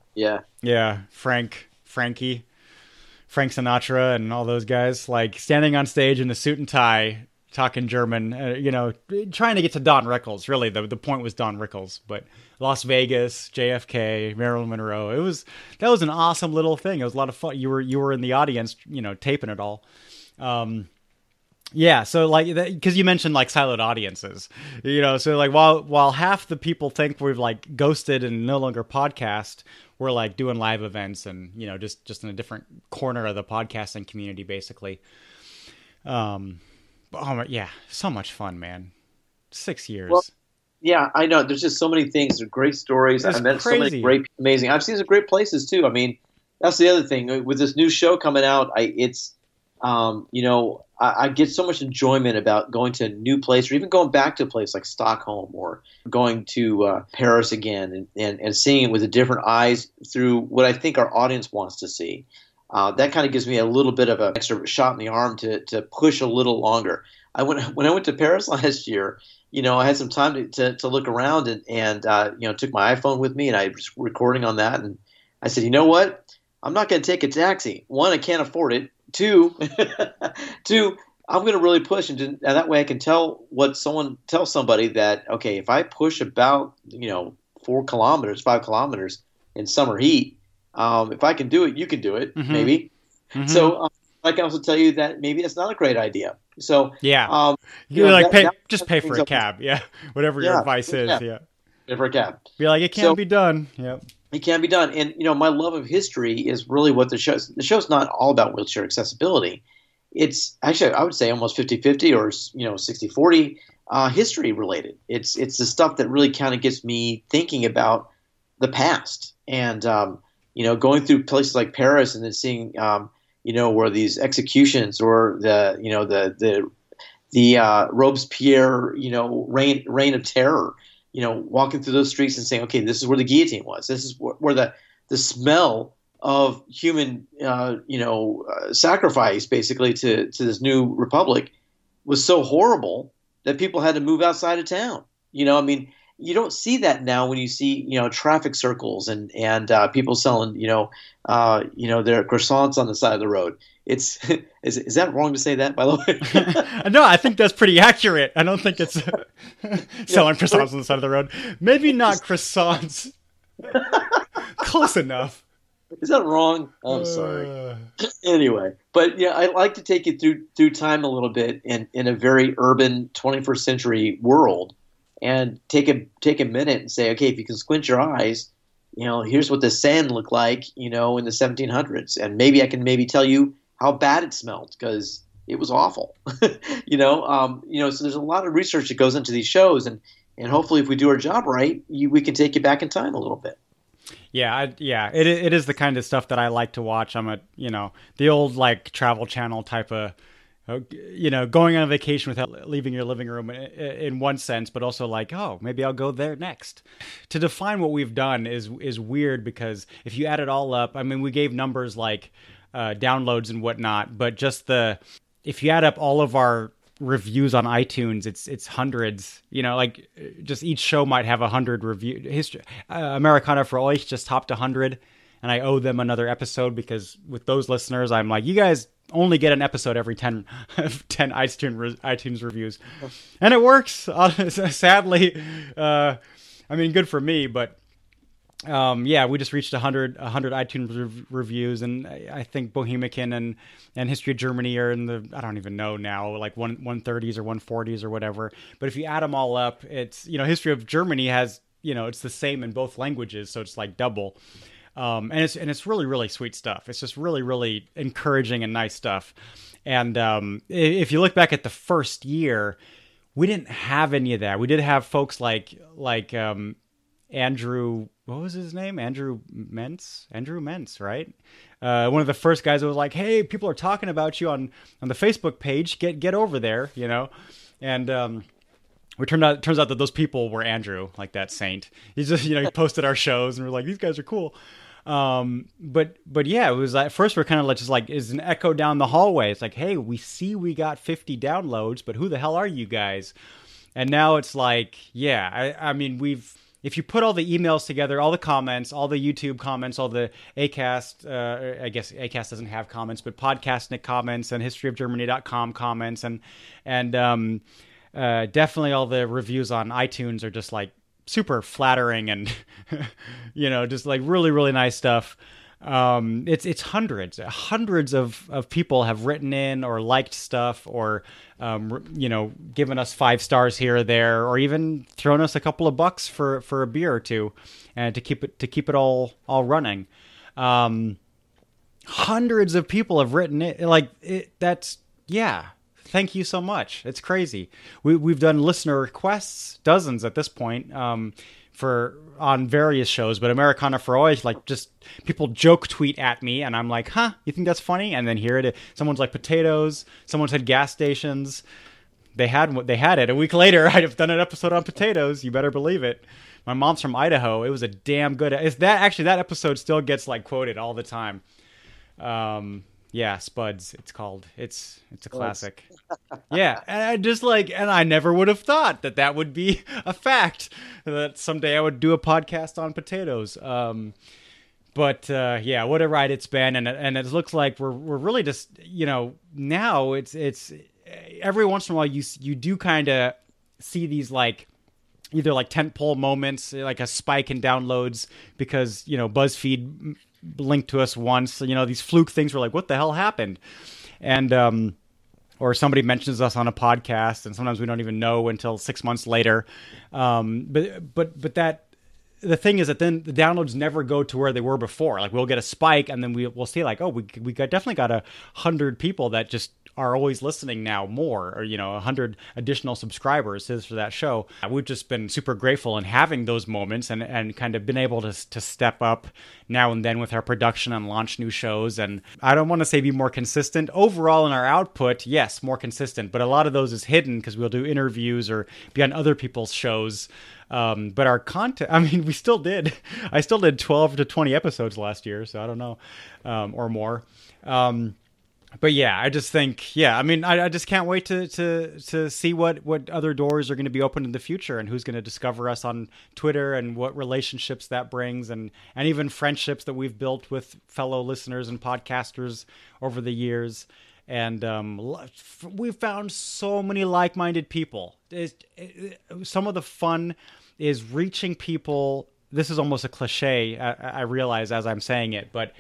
Frankie. Frank Sinatra and all those guys, like standing on stage in a suit and tie, talking German, you know, trying to get to Don Rickles. Really, the point was Don Rickles, but Las Vegas, JFK, Marilyn Monroe. That was an awesome little thing. It was a lot of fun. You were in the audience, you know, taping it all. Yeah, so like, because you mentioned like siloed audiences, you know, so like while half the people think we've like ghosted and no longer podcast, we're like doing live events and, you know, just in a different corner of the podcasting community, basically. Yeah, so much fun, man. 6 years. Well, yeah, I know. There's just so many things. There's great stories. I met so many great, amazing. I've seen some great places too. I mean, that's the other thing with this new show coming out. I get so much enjoyment about going to a new place, or even going back to a place like Stockholm, or going to Paris again, and seeing it with a different eyes through what I think our audience wants to see. That kind of gives me a little bit of an extra shot in the arm to push a little longer. When I went to Paris last year, I had some time to look around, and took my iPhone with me, and I was recording on that, and I said, you know what? I'm not going to take a taxi. One, I can't afford it. Two, I'm going to really push, and that way I can tell somebody that, okay, if I push about 5 kilometers in summer heat, if I can do it, you can do it, maybe. Mm-hmm. So I can also tell you that maybe it's not a great idea. So yeah, pay for a cab, whatever your advice is, pay for a cab. Be like, it can be done. Yep. It can be done. And, my love of history is really what the show's not all about wheelchair accessibility. It's actually, I would say, almost 50-50 or, 60-40 history related. It's the stuff that really kind of gets me thinking about the past. And, going through places like Paris and then seeing, where these executions or the Robespierre, reign of terror, walking through those streets and saying, okay, this is where the guillotine was. This is where the smell of human, sacrifice basically to this new republic was so horrible that people had to move outside of town. You don't see that now when you see, traffic circles and people selling, their croissants on the side of the road. Is that wrong to say that, by the way? No, I think that's pretty accurate. I don't think it's selling croissants on the side of the road. Maybe not croissants. Close enough. Is that wrong? I'm sorry. Anyway, but I like to take you through time a little bit in a very urban 21st century world, and take a minute and say, okay, if you can squint your eyes, here's what the sand looked like, in the 1700s, and maybe I can tell you how bad it smelled, because it was awful. So there's a lot of research that goes into these shows, and hopefully if we do our job right, we can take you back in time a little bit. Yeah, it is the kind of stuff that I like to watch. I'm the old Travel Channel type of, going on a vacation without leaving your living room in one sense, but also maybe I'll go there next. To define what we've done is weird, because if you add it all up, we gave numbers like downloads and whatnot, but if you add up all of our reviews on iTunes, it's hundreds. Just each show might have 100 reviews. History Americana for Euch just topped 100, and I owe them another episode, because with those listeners, I'm like, you guys only get an episode every 10 iTunes reviews, and it works. Sadly, good for me, but we just reached 100 iTunes reviews, and I think Bohemican and History of Germany are in the, I don't even know now, 130s or 140s or whatever. But if you add them all up, it's, History of Germany has, it's the same in both languages, so it's double. And it's really, really sweet stuff. It's just really, really encouraging and nice stuff. And if you look back at the first year, we didn't have any of that. We did have folks like Andrew, what was his name? Andrew Mentz, right? One of the first guys that was like, hey, people are talking about you on the Facebook page. Get over there, And turns out that those people were Andrew, that saint. He's just, he posted our shows, and we're like, these guys are cool. But yeah, it was at first we're kind of just is an echo down the hallway. It's like, hey, we see we got 50 downloads, but who the hell are you guys? And now it's if you put all the emails together, all the comments, all the YouTube comments, all the Acast, I guess Acast doesn't have comments, but Podcastnik comments and historyofgermany.com comments, and definitely all the reviews on iTunes are just super flattering and, just really, really nice stuff. It's hundreds of people have written in or liked stuff, or given us 5 stars here or there, or even thrown us a couple of bucks for a beer or two, and to keep it all running. Hundreds of people have written it. Thank you so much. It's crazy. We've done listener requests, dozens at this point. on various shows, but Americana for Always, like, just people joke tweet at me, and I'm like, huh, you think that's funny? And then here it is. Someone's like potatoes. Someone said gas stations. They had it. A week later, I'd have done an episode on potatoes. You better believe it. My mom's from Idaho. It was a damn good. That episode still gets like quoted all the time. Yeah, Spuds. It's called. It's a classic. Yeah, and I never would have thought that would be a fact, that someday I would do a podcast on potatoes. But yeah, what a ride it's been, and it looks like we're really just, now it's every once in a while you do kind of see these like either like tentpole moments, like a spike in downloads because BuzzFeed linked to us once, these fluke things were like, what the hell happened? And or somebody mentions us on a podcast, and sometimes we don't even know until 6 months later. But that the thing is that then the downloads never go to where they were before. Like, we'll get a spike, and then we'll see like, oh, we definitely got 100 people that just are always listening now more, or 100 additional subscribers for that show. We've just been super grateful in having those moments and kind of been able to step up now and then with our production and launch new shows. And I don't want to say be more consistent overall in our output. Yes, more consistent, but a lot of those is hidden because we'll do interviews or be on other people's shows. But our content, I mean, I still did 12 to 20 episodes last year, so I don't know, or more. But yeah, I just think, I mean, I just can't wait to see what other doors are going to be open in the future, and who's going to discover us on Twitter, and what relationships that brings, and even friendships that we've built with fellow listeners and podcasters over the years. And we've found so many like-minded people. Some of the fun is reaching people. This is almost a cliche, I realize as I'm saying it, but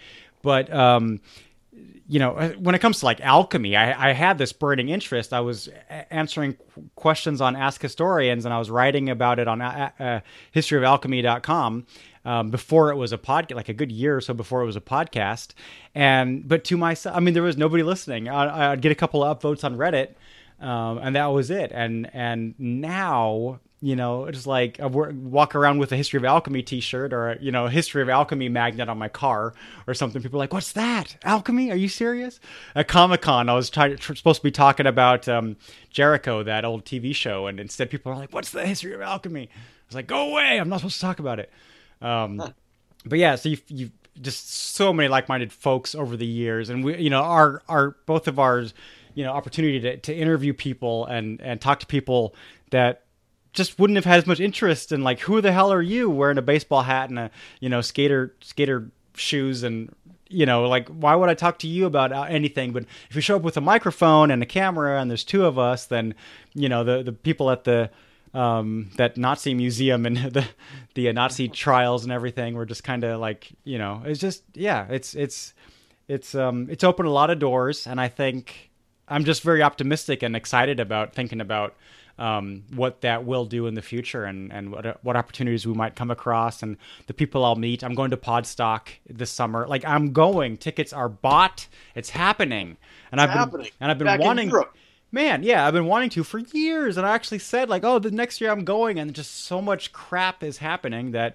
when it comes to like alchemy, I had this burning interest. I was answering questions on Ask Historians, and I was writing about it on historyofalchemy.com before it was a podcast, like a good year or so before it was a podcast. But to myself, I mean, there was nobody listening. I'd get a couple of upvotes on Reddit, and that was it. And now, it's like I walk around with a History of Alchemy t-shirt, or a History of Alchemy magnet on my car or something. People are like, what's that? Alchemy? Are you serious? At Comic-Con, I was supposed to be talking about Jericho, that old TV show, and instead people are like, what's the History of Alchemy? I was like, go away, I'm not supposed to talk about it. But yeah, so you've just so many like-minded folks over the years, and we, our both of ours, opportunity to interview people and talk to people that just wouldn't have had as much interest in, like, who the hell are you wearing a baseball hat and a skater shoes, and like, why would I talk to you about anything? But if you show up with a microphone and a camera and there's two of us, then the people at the that Nazi museum and the Nazi trials and everything were just kind of like, it's just, it's opened a lot of doors, and I think I'm just very optimistic and excited about thinking about what that will do in the future, and what opportunities we might come across, and the people I'll meet. I'm going to Podstock this summer. Like, tickets are bought. It's happening. I've been Back wanting, man. Yeah, I've been wanting to for years. And I actually said, like, oh, the next year I'm going, and just so much crap is happening that,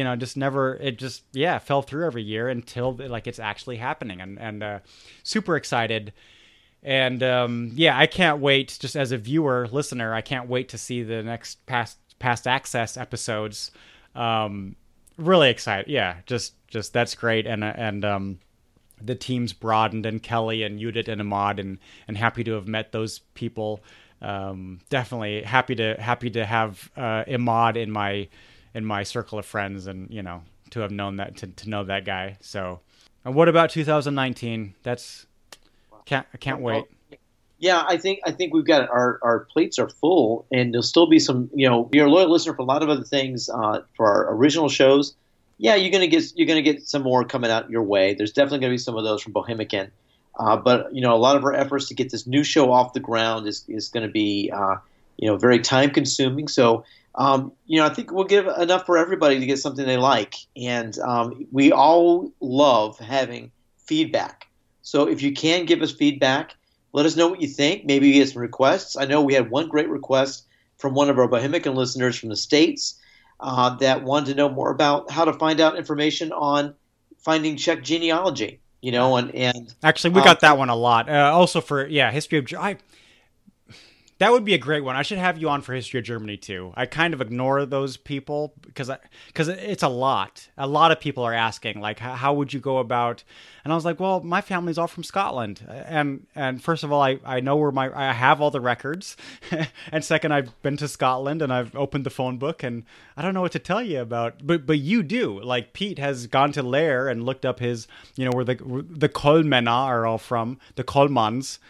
fell through every year until like it's actually happening, and super excited. And I can't wait, just as a listener, I can't wait to see the next past access episodes. Really excited. Yeah, just that's great. And the team's broadened, and Kelly and Judith and Ahmad, and happy to have met those people. Definitely happy to have Ahmad in my circle of friends, and to have known that, to know that guy. So, and what about 2019? I can't wait. Yeah, I think we've got our plates are full, and there'll still be some. You're a loyal listener for a lot of other things, for our original shows. Yeah, you're gonna get some more coming out your way. There's definitely gonna be some of those from Bohemican, but a lot of our efforts to get this new show off the ground is going to be very time consuming. So I think we'll give enough for everybody to get something they like, and we all love having feedback. So if you can give us feedback, let us know what you think. Maybe you get some requests. I know we had one great request from one of our Bohemican listeners from the States. that wanted to know more about how to find out information on finding Czech genealogy. And actually, we got that one a lot. Also for history of that would be a great one. I should have you on for history of Germany too. I kind of ignore those people because it's a lot. A lot of people are asking like, how would you go about? And I was like, well, my family's all from Scotland, and first of all, I know where I have all the records, and second, I've been to Scotland and I've opened the phone book, and I don't know what to tell you about. But you do. Like Pete has gone to Lair and looked up his, where the Kolmena are all from, the Kolmans.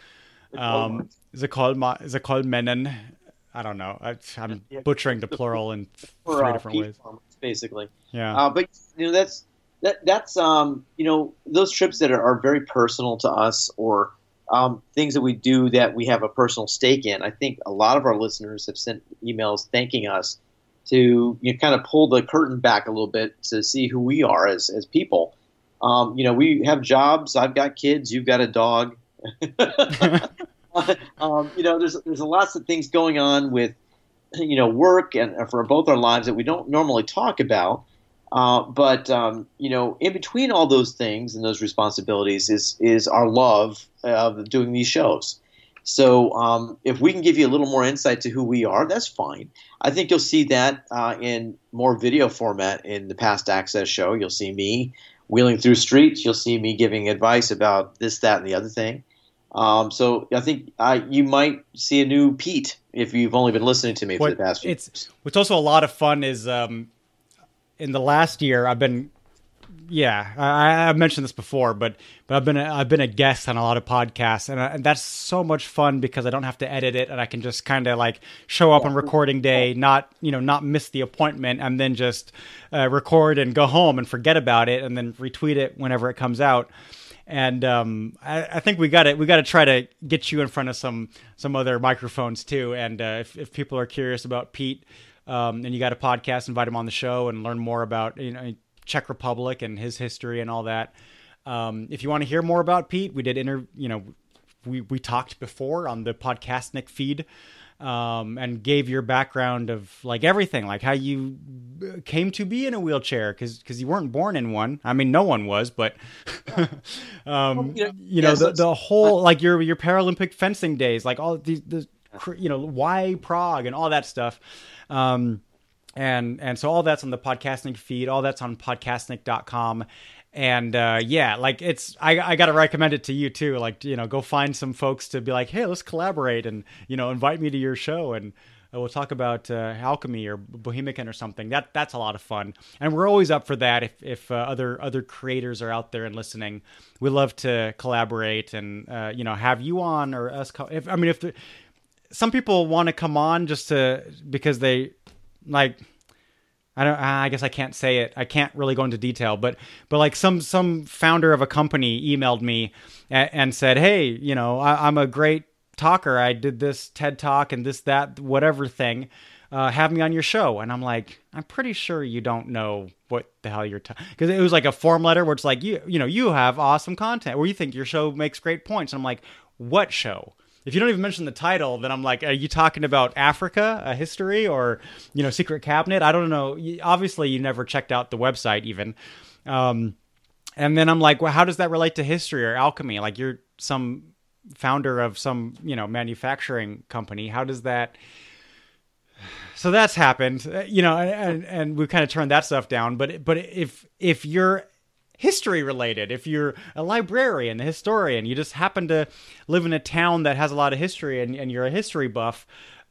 Zakolmenen. I don't know. I'm butchering the plural in three different ways. Farmers, basically. Yeah. But that's those trips that are very personal to us, or things that we do that we have a personal stake in. I think a lot of our listeners have sent emails thanking us to kind of pull the curtain back a little bit to see who we are as people. We have jobs. I've got kids. You've got a dog. There's lots of things going on with, work and for both our lives that we don't normally talk about. But in between all those things and those responsibilities is our love of doing these shows. So if we can give you a little more insight to who we are, that's fine. I think you'll see that in more video format in the Past Access show. You'll see me wheeling through streets. You'll see me giving advice about this, that, and the other thing. So I think you might see a new Pete if you've only been listening to me for the past few years. What's also a lot of fun is in the last year I've been I've mentioned this before, but I've been a guest on a lot of podcasts, and that's so much fun because I don't have to edit it, and I can just kind of like show up on recording day, not miss the appointment, and then just record and go home and forget about it, and then retweet it whenever it comes out. And I think we got to try to get you in front of some other microphones too. And if people are curious about Pete, and you got a podcast, invite him on the show and learn more about Czech Republic and his history and all that. If you want to hear more about Pete, we did we talked before on the Podcastnik feed. And gave your background of like everything, like how you came to be in a wheelchair because you weren't born in one. I mean, no one was, but the whole like your Paralympic fencing days, like all these why Prague and all that stuff. And so all that's on the Podcastnik feed. All that's on podcastnik.com. And it's I got to recommend it to you too. Like, go find some folks to be like, hey, let's collaborate and, invite me to your show and we'll talk about alchemy or Bohemican or something. That's a lot of fun. And we're always up for that. If other creators are out there and listening, we love to collaborate and, have you on or us. Some people want to come on just because they like, I guess I can't say it. I can't really go into detail, but like some founder of a company emailed me and said, hey, I'm a great talker. I did this TED Talk and this, that, whatever thing. Have me on your show. And I'm like, I'm pretty sure you don't know what the hell you're talking. Because it was like a form letter where it's like, you have awesome content, where you think your show makes great points. And I'm like, what show? If you don't even mention the title, then I'm like, are you talking about Africa, a history, or, Secret Cabinet? I don't know. Obviously, you never checked out the website even. And then I'm like, well, how does that relate to history or alchemy? Like, you're some founder of some, manufacturing company. How does that... So that's happened, and we kind of turned that stuff down. But if you're history related, if you're a librarian, a historian, you just happen to live in a town that has a lot of history and you're a history buff,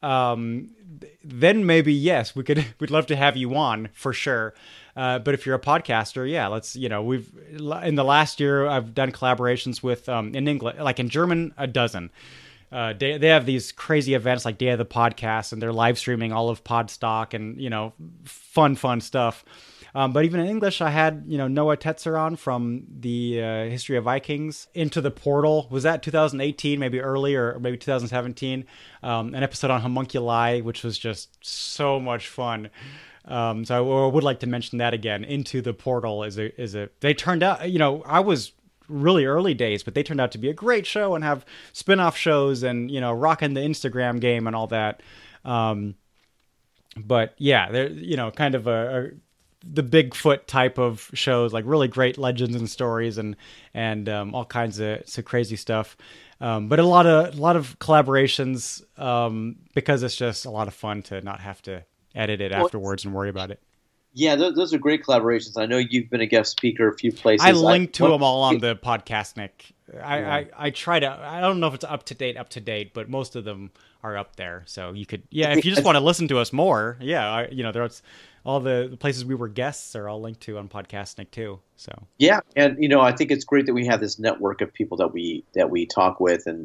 then maybe, yes, we'd love to have you on for sure. But if you're a podcaster, let's, we've, in the last year, I've done collaborations with, in English, like in German, a dozen. They have these crazy events like Day of the Podcast, and they're live streaming all of Podstock and, fun stuff. But even in English, I had, Noah Tetzer on from the History of Vikings, Into the Portal. Was that 2018, maybe early, or maybe 2017? An episode on homunculi, which was just so much fun. So I would like to mention that again. Into the Portal is a. They turned out, I was really early days, but they turned out to be a great show and have spin-off shows and, rocking the Instagram game and all that. but yeah, they're, kind of the Bigfoot type of shows, like really great legends and stories and all kinds of crazy stuff. But a lot of collaborations, because it's just a lot of fun to not have to edit it afterwards and worry about it. Yeah, those are great collaborations. I know you've been a guest speaker a few places. I linked to them all on the Podcastnik. I try to. I don't know if it's up to date, but most of them are up there. So you could, if you just want to listen to us more, there's all the places we were guests are all linked to on Podcastnik too. So yeah, and I think it's great that we have this network of people that we talk with, and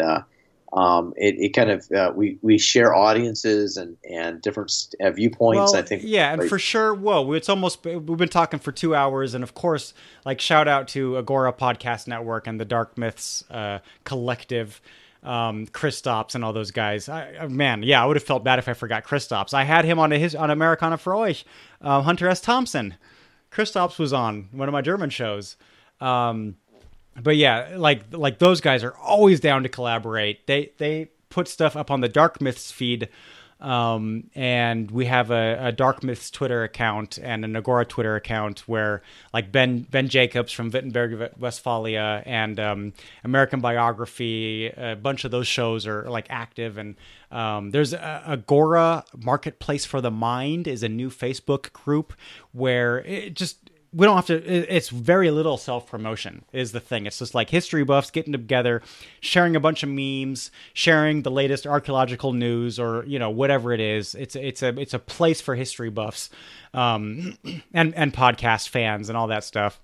it kind of we share audiences and different viewpoints. Well, I think and for sure. Whoa, we've been talking for 2 hours, and of course, like shout out to Agora Podcast Network and the Dark Myths Collective, Kristaps and all those guys. I would have felt bad if I forgot Kristaps. I had him on Americana for Euch. Hunter S. Thompson, Kristaps was on one of my German shows. But yeah, like those guys are always down to collaborate. They put stuff up on the Dark Myths feed, and we have a Dark Myths Twitter account and an Agora Twitter account where like Ben Jacobs from Wittenberg, Westphalia, and American Biography, a bunch of those shows are like active. And there's Agora Marketplace for the Mind is a new Facebook group where we don't have to, it's very little self-promotion is the thing. It's just like history buffs getting together, sharing a bunch of memes, sharing the latest archaeological news or, whatever it is. It's a place for history buffs, and podcast fans and all that stuff.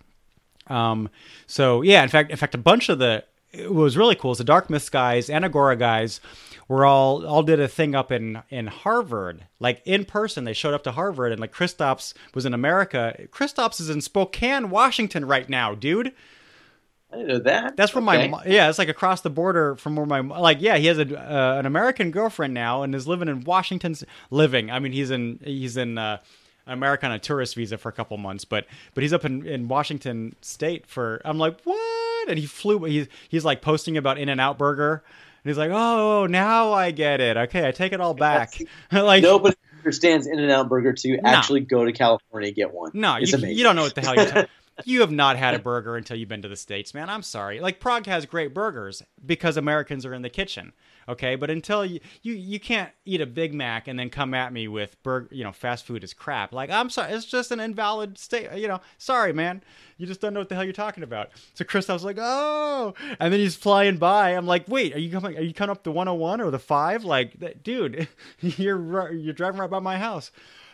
So yeah, in fact, a bunch of what was really cool is the Dark Myths guys and Agora guys were all did a thing up in Harvard, like in person. They showed up to Harvard, and like Kristaps was in America. Kristaps is in Spokane, Washington right now, dude. I didn't know that. That's where it's like across the border from where he has an American girlfriend now and is living in Washington. I mean, he's in America on a tourist visa for a couple months, but he's up in Washington State for. I'm like, what? And he flew. He's like posting about In-N-Out Burger. And he's like, oh, now I get it. Okay, I take it all back. Like nobody understands In-N-Out Burger to actually go to California and get one. No, you don't know what the hell you're talking. You have not had a burger until you've been to the States, man. I'm sorry. Like Prague has great burgers because Americans are in the kitchen. Okay, but until you can't eat a Big Mac and then come at me with fast food is crap. Like, I'm sorry, it's just an invalid state. Sorry, man, you just don't know what the hell you're talking about. So Chris, I was like, oh, and then he's flying by. I'm like, wait, are you coming up the 101 or the 5? Like, dude, you're driving right by my house.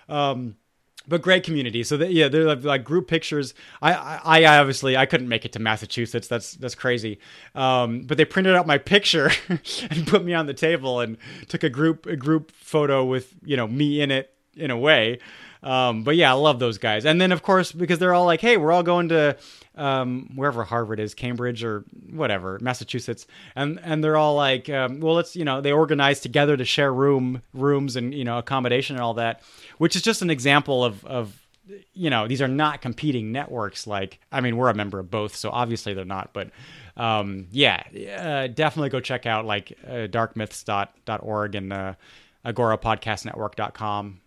But great community. So they're like group pictures. I obviously I couldn't make it to Massachusetts. That's crazy. But they printed out my picture and put me on the table and took a group photo with me in it in a way. But yeah, I love those guys. And then of course because they're all like, hey, we're all going to wherever Harvard is, Cambridge or whatever, Massachusetts, and they're all like, well, let's they organize together to share rooms and accommodation and all that, which is just an example of these are not competing networks. Like, I mean, we're a member of both, so obviously they're not, but definitely go check out like darkmyths.org and agorapodcastnetwork.com.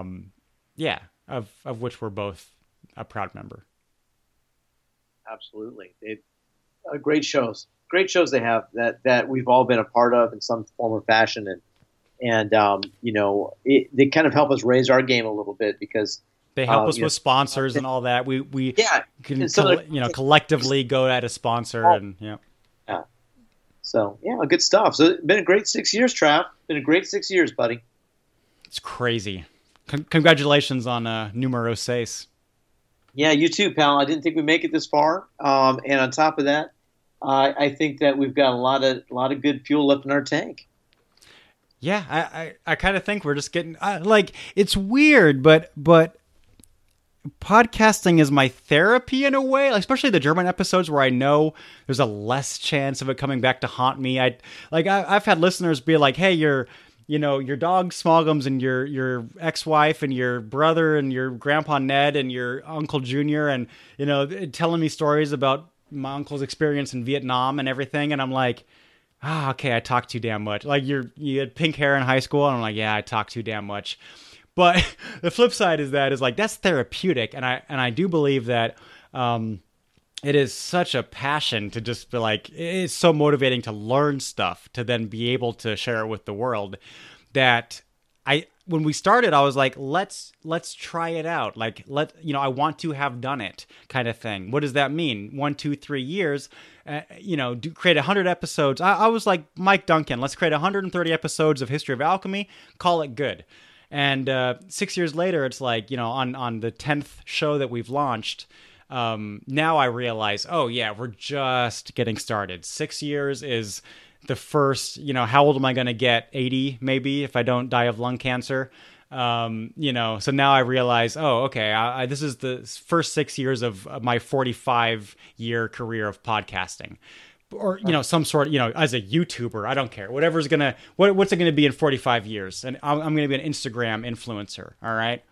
Of which we're both a proud member. Absolutely. Great shows they have that we've all been a part of in some form or fashion. And they kind of help us raise our game a little bit because they help us with sponsors and all that. We can collectively go at a sponsor and yeah. So good stuff. So it's been a great 6 years, Trav. Been a great 6 years, buddy. It's crazy. Congratulations on numero seis. Yeah, you too, pal. I didn't think we'd make it this far. And on top of that, I think that we've got a lot of good fuel left in our tank. Yeah, I kind of think we're just getting it's weird, but podcasting is my therapy in a way, especially the German episodes where I know there's a less chance of it coming back to haunt me. I've had listeners be like, hey, your dog Smoggums and your ex-wife and your brother and your grandpa Ned and your uncle Junior and, telling me stories about my uncle's experience in Vietnam and everything. And I'm like, okay, I talk too damn much. Like you had pink hair in high school. And I'm like, yeah, I talk too damn much. But the flip side is that's therapeutic. And I do believe that, it is such a passion to just be like, it's so motivating to learn stuff, to then be able to share it with the world, that when we started, I was like, let's try it out. Like, I want to have done it kind of thing. What does that mean? 1, 2, 3 years, create 100 episodes. I was like, Mike Duncan, let's create 130 episodes of History of Alchemy, call it good. And 6 years later, it's like, on the 10th show that we've launched, now I realize, oh yeah, we're just getting started. 6 years is the first, how old am I going to get? 80 maybe, if I don't die of lung cancer. So now I realize, oh, okay, this is the first 6 years of my 45-year career of podcasting. Or, some sort of, as a YouTuber, I don't care. What's it going to be in 45 years? And I'm going to be an Instagram influencer, all right?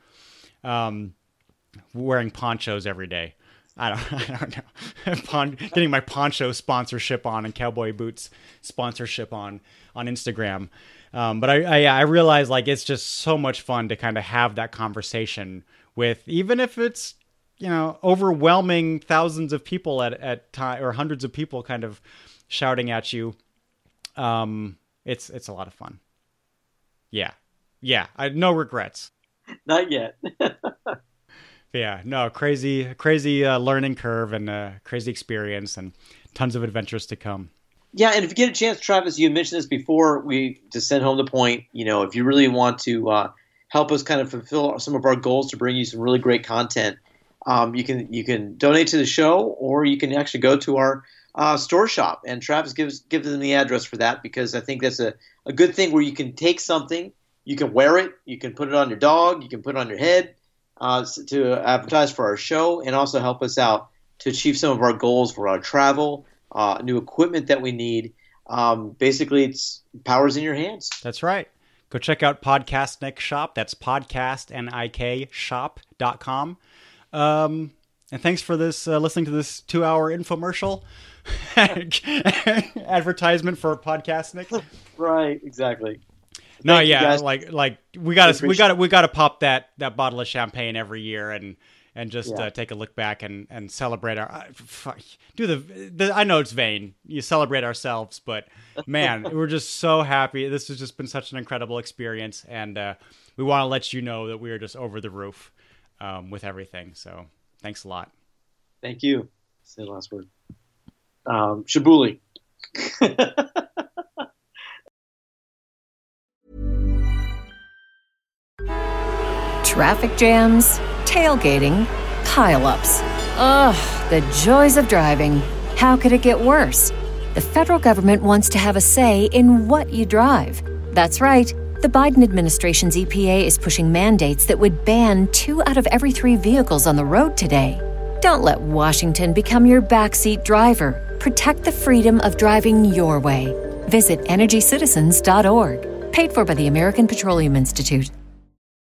Wearing ponchos every day. I don't know. Getting my poncho sponsorship on and cowboy boots sponsorship on Instagram. But I realize, like, it's just so much fun to kind of have that conversation with, even if it's, overwhelming thousands of people at time, or hundreds of people kind of shouting at you. It's a lot of fun. Yeah. No regrets. Not yet. Yeah, no, crazy learning curve and crazy experience and tons of adventures to come. Yeah, and if you get a chance, Travis, you mentioned this before, to send home the point, if you really want to help us kind of fulfill some of our goals to bring you some really great content, you can donate to the show, or you can actually go to our store shop. And Travis gives them the address for that, because I think that's a good thing where you can take something, you can wear it, you can put it on your dog, you can put it on your head, to advertise for our show, and also help us out to achieve some of our goals for our travel, new equipment that we need. Basically, it's power's in your hands. That's right. Go check out Podcastnik Shop. That's podcastnikshop.com. And thanks for listening to this 2-hour infomercial advertisement for Podcastnik. Right, exactly. No, yeah, like we gotta pop that bottle of champagne every year and just take a look back and celebrate our. I know it's vain. You celebrate ourselves, but man, we're just so happy. This has just been such an incredible experience, and we want to let you know that we are just over the roof with everything. So thanks a lot. Thank you. Say the last word. Shabuli. Traffic jams, tailgating, pile-ups. Ugh, the joys of driving. How could it get worse? The federal government wants to have a say in what you drive. That's right. The Biden administration's EPA is pushing mandates that would ban 2 out of every 3 vehicles on the road today. Don't let Washington become your backseat driver. Protect the freedom of driving your way. Visit EnergyCitizens.org. Paid for by the American Petroleum Institute.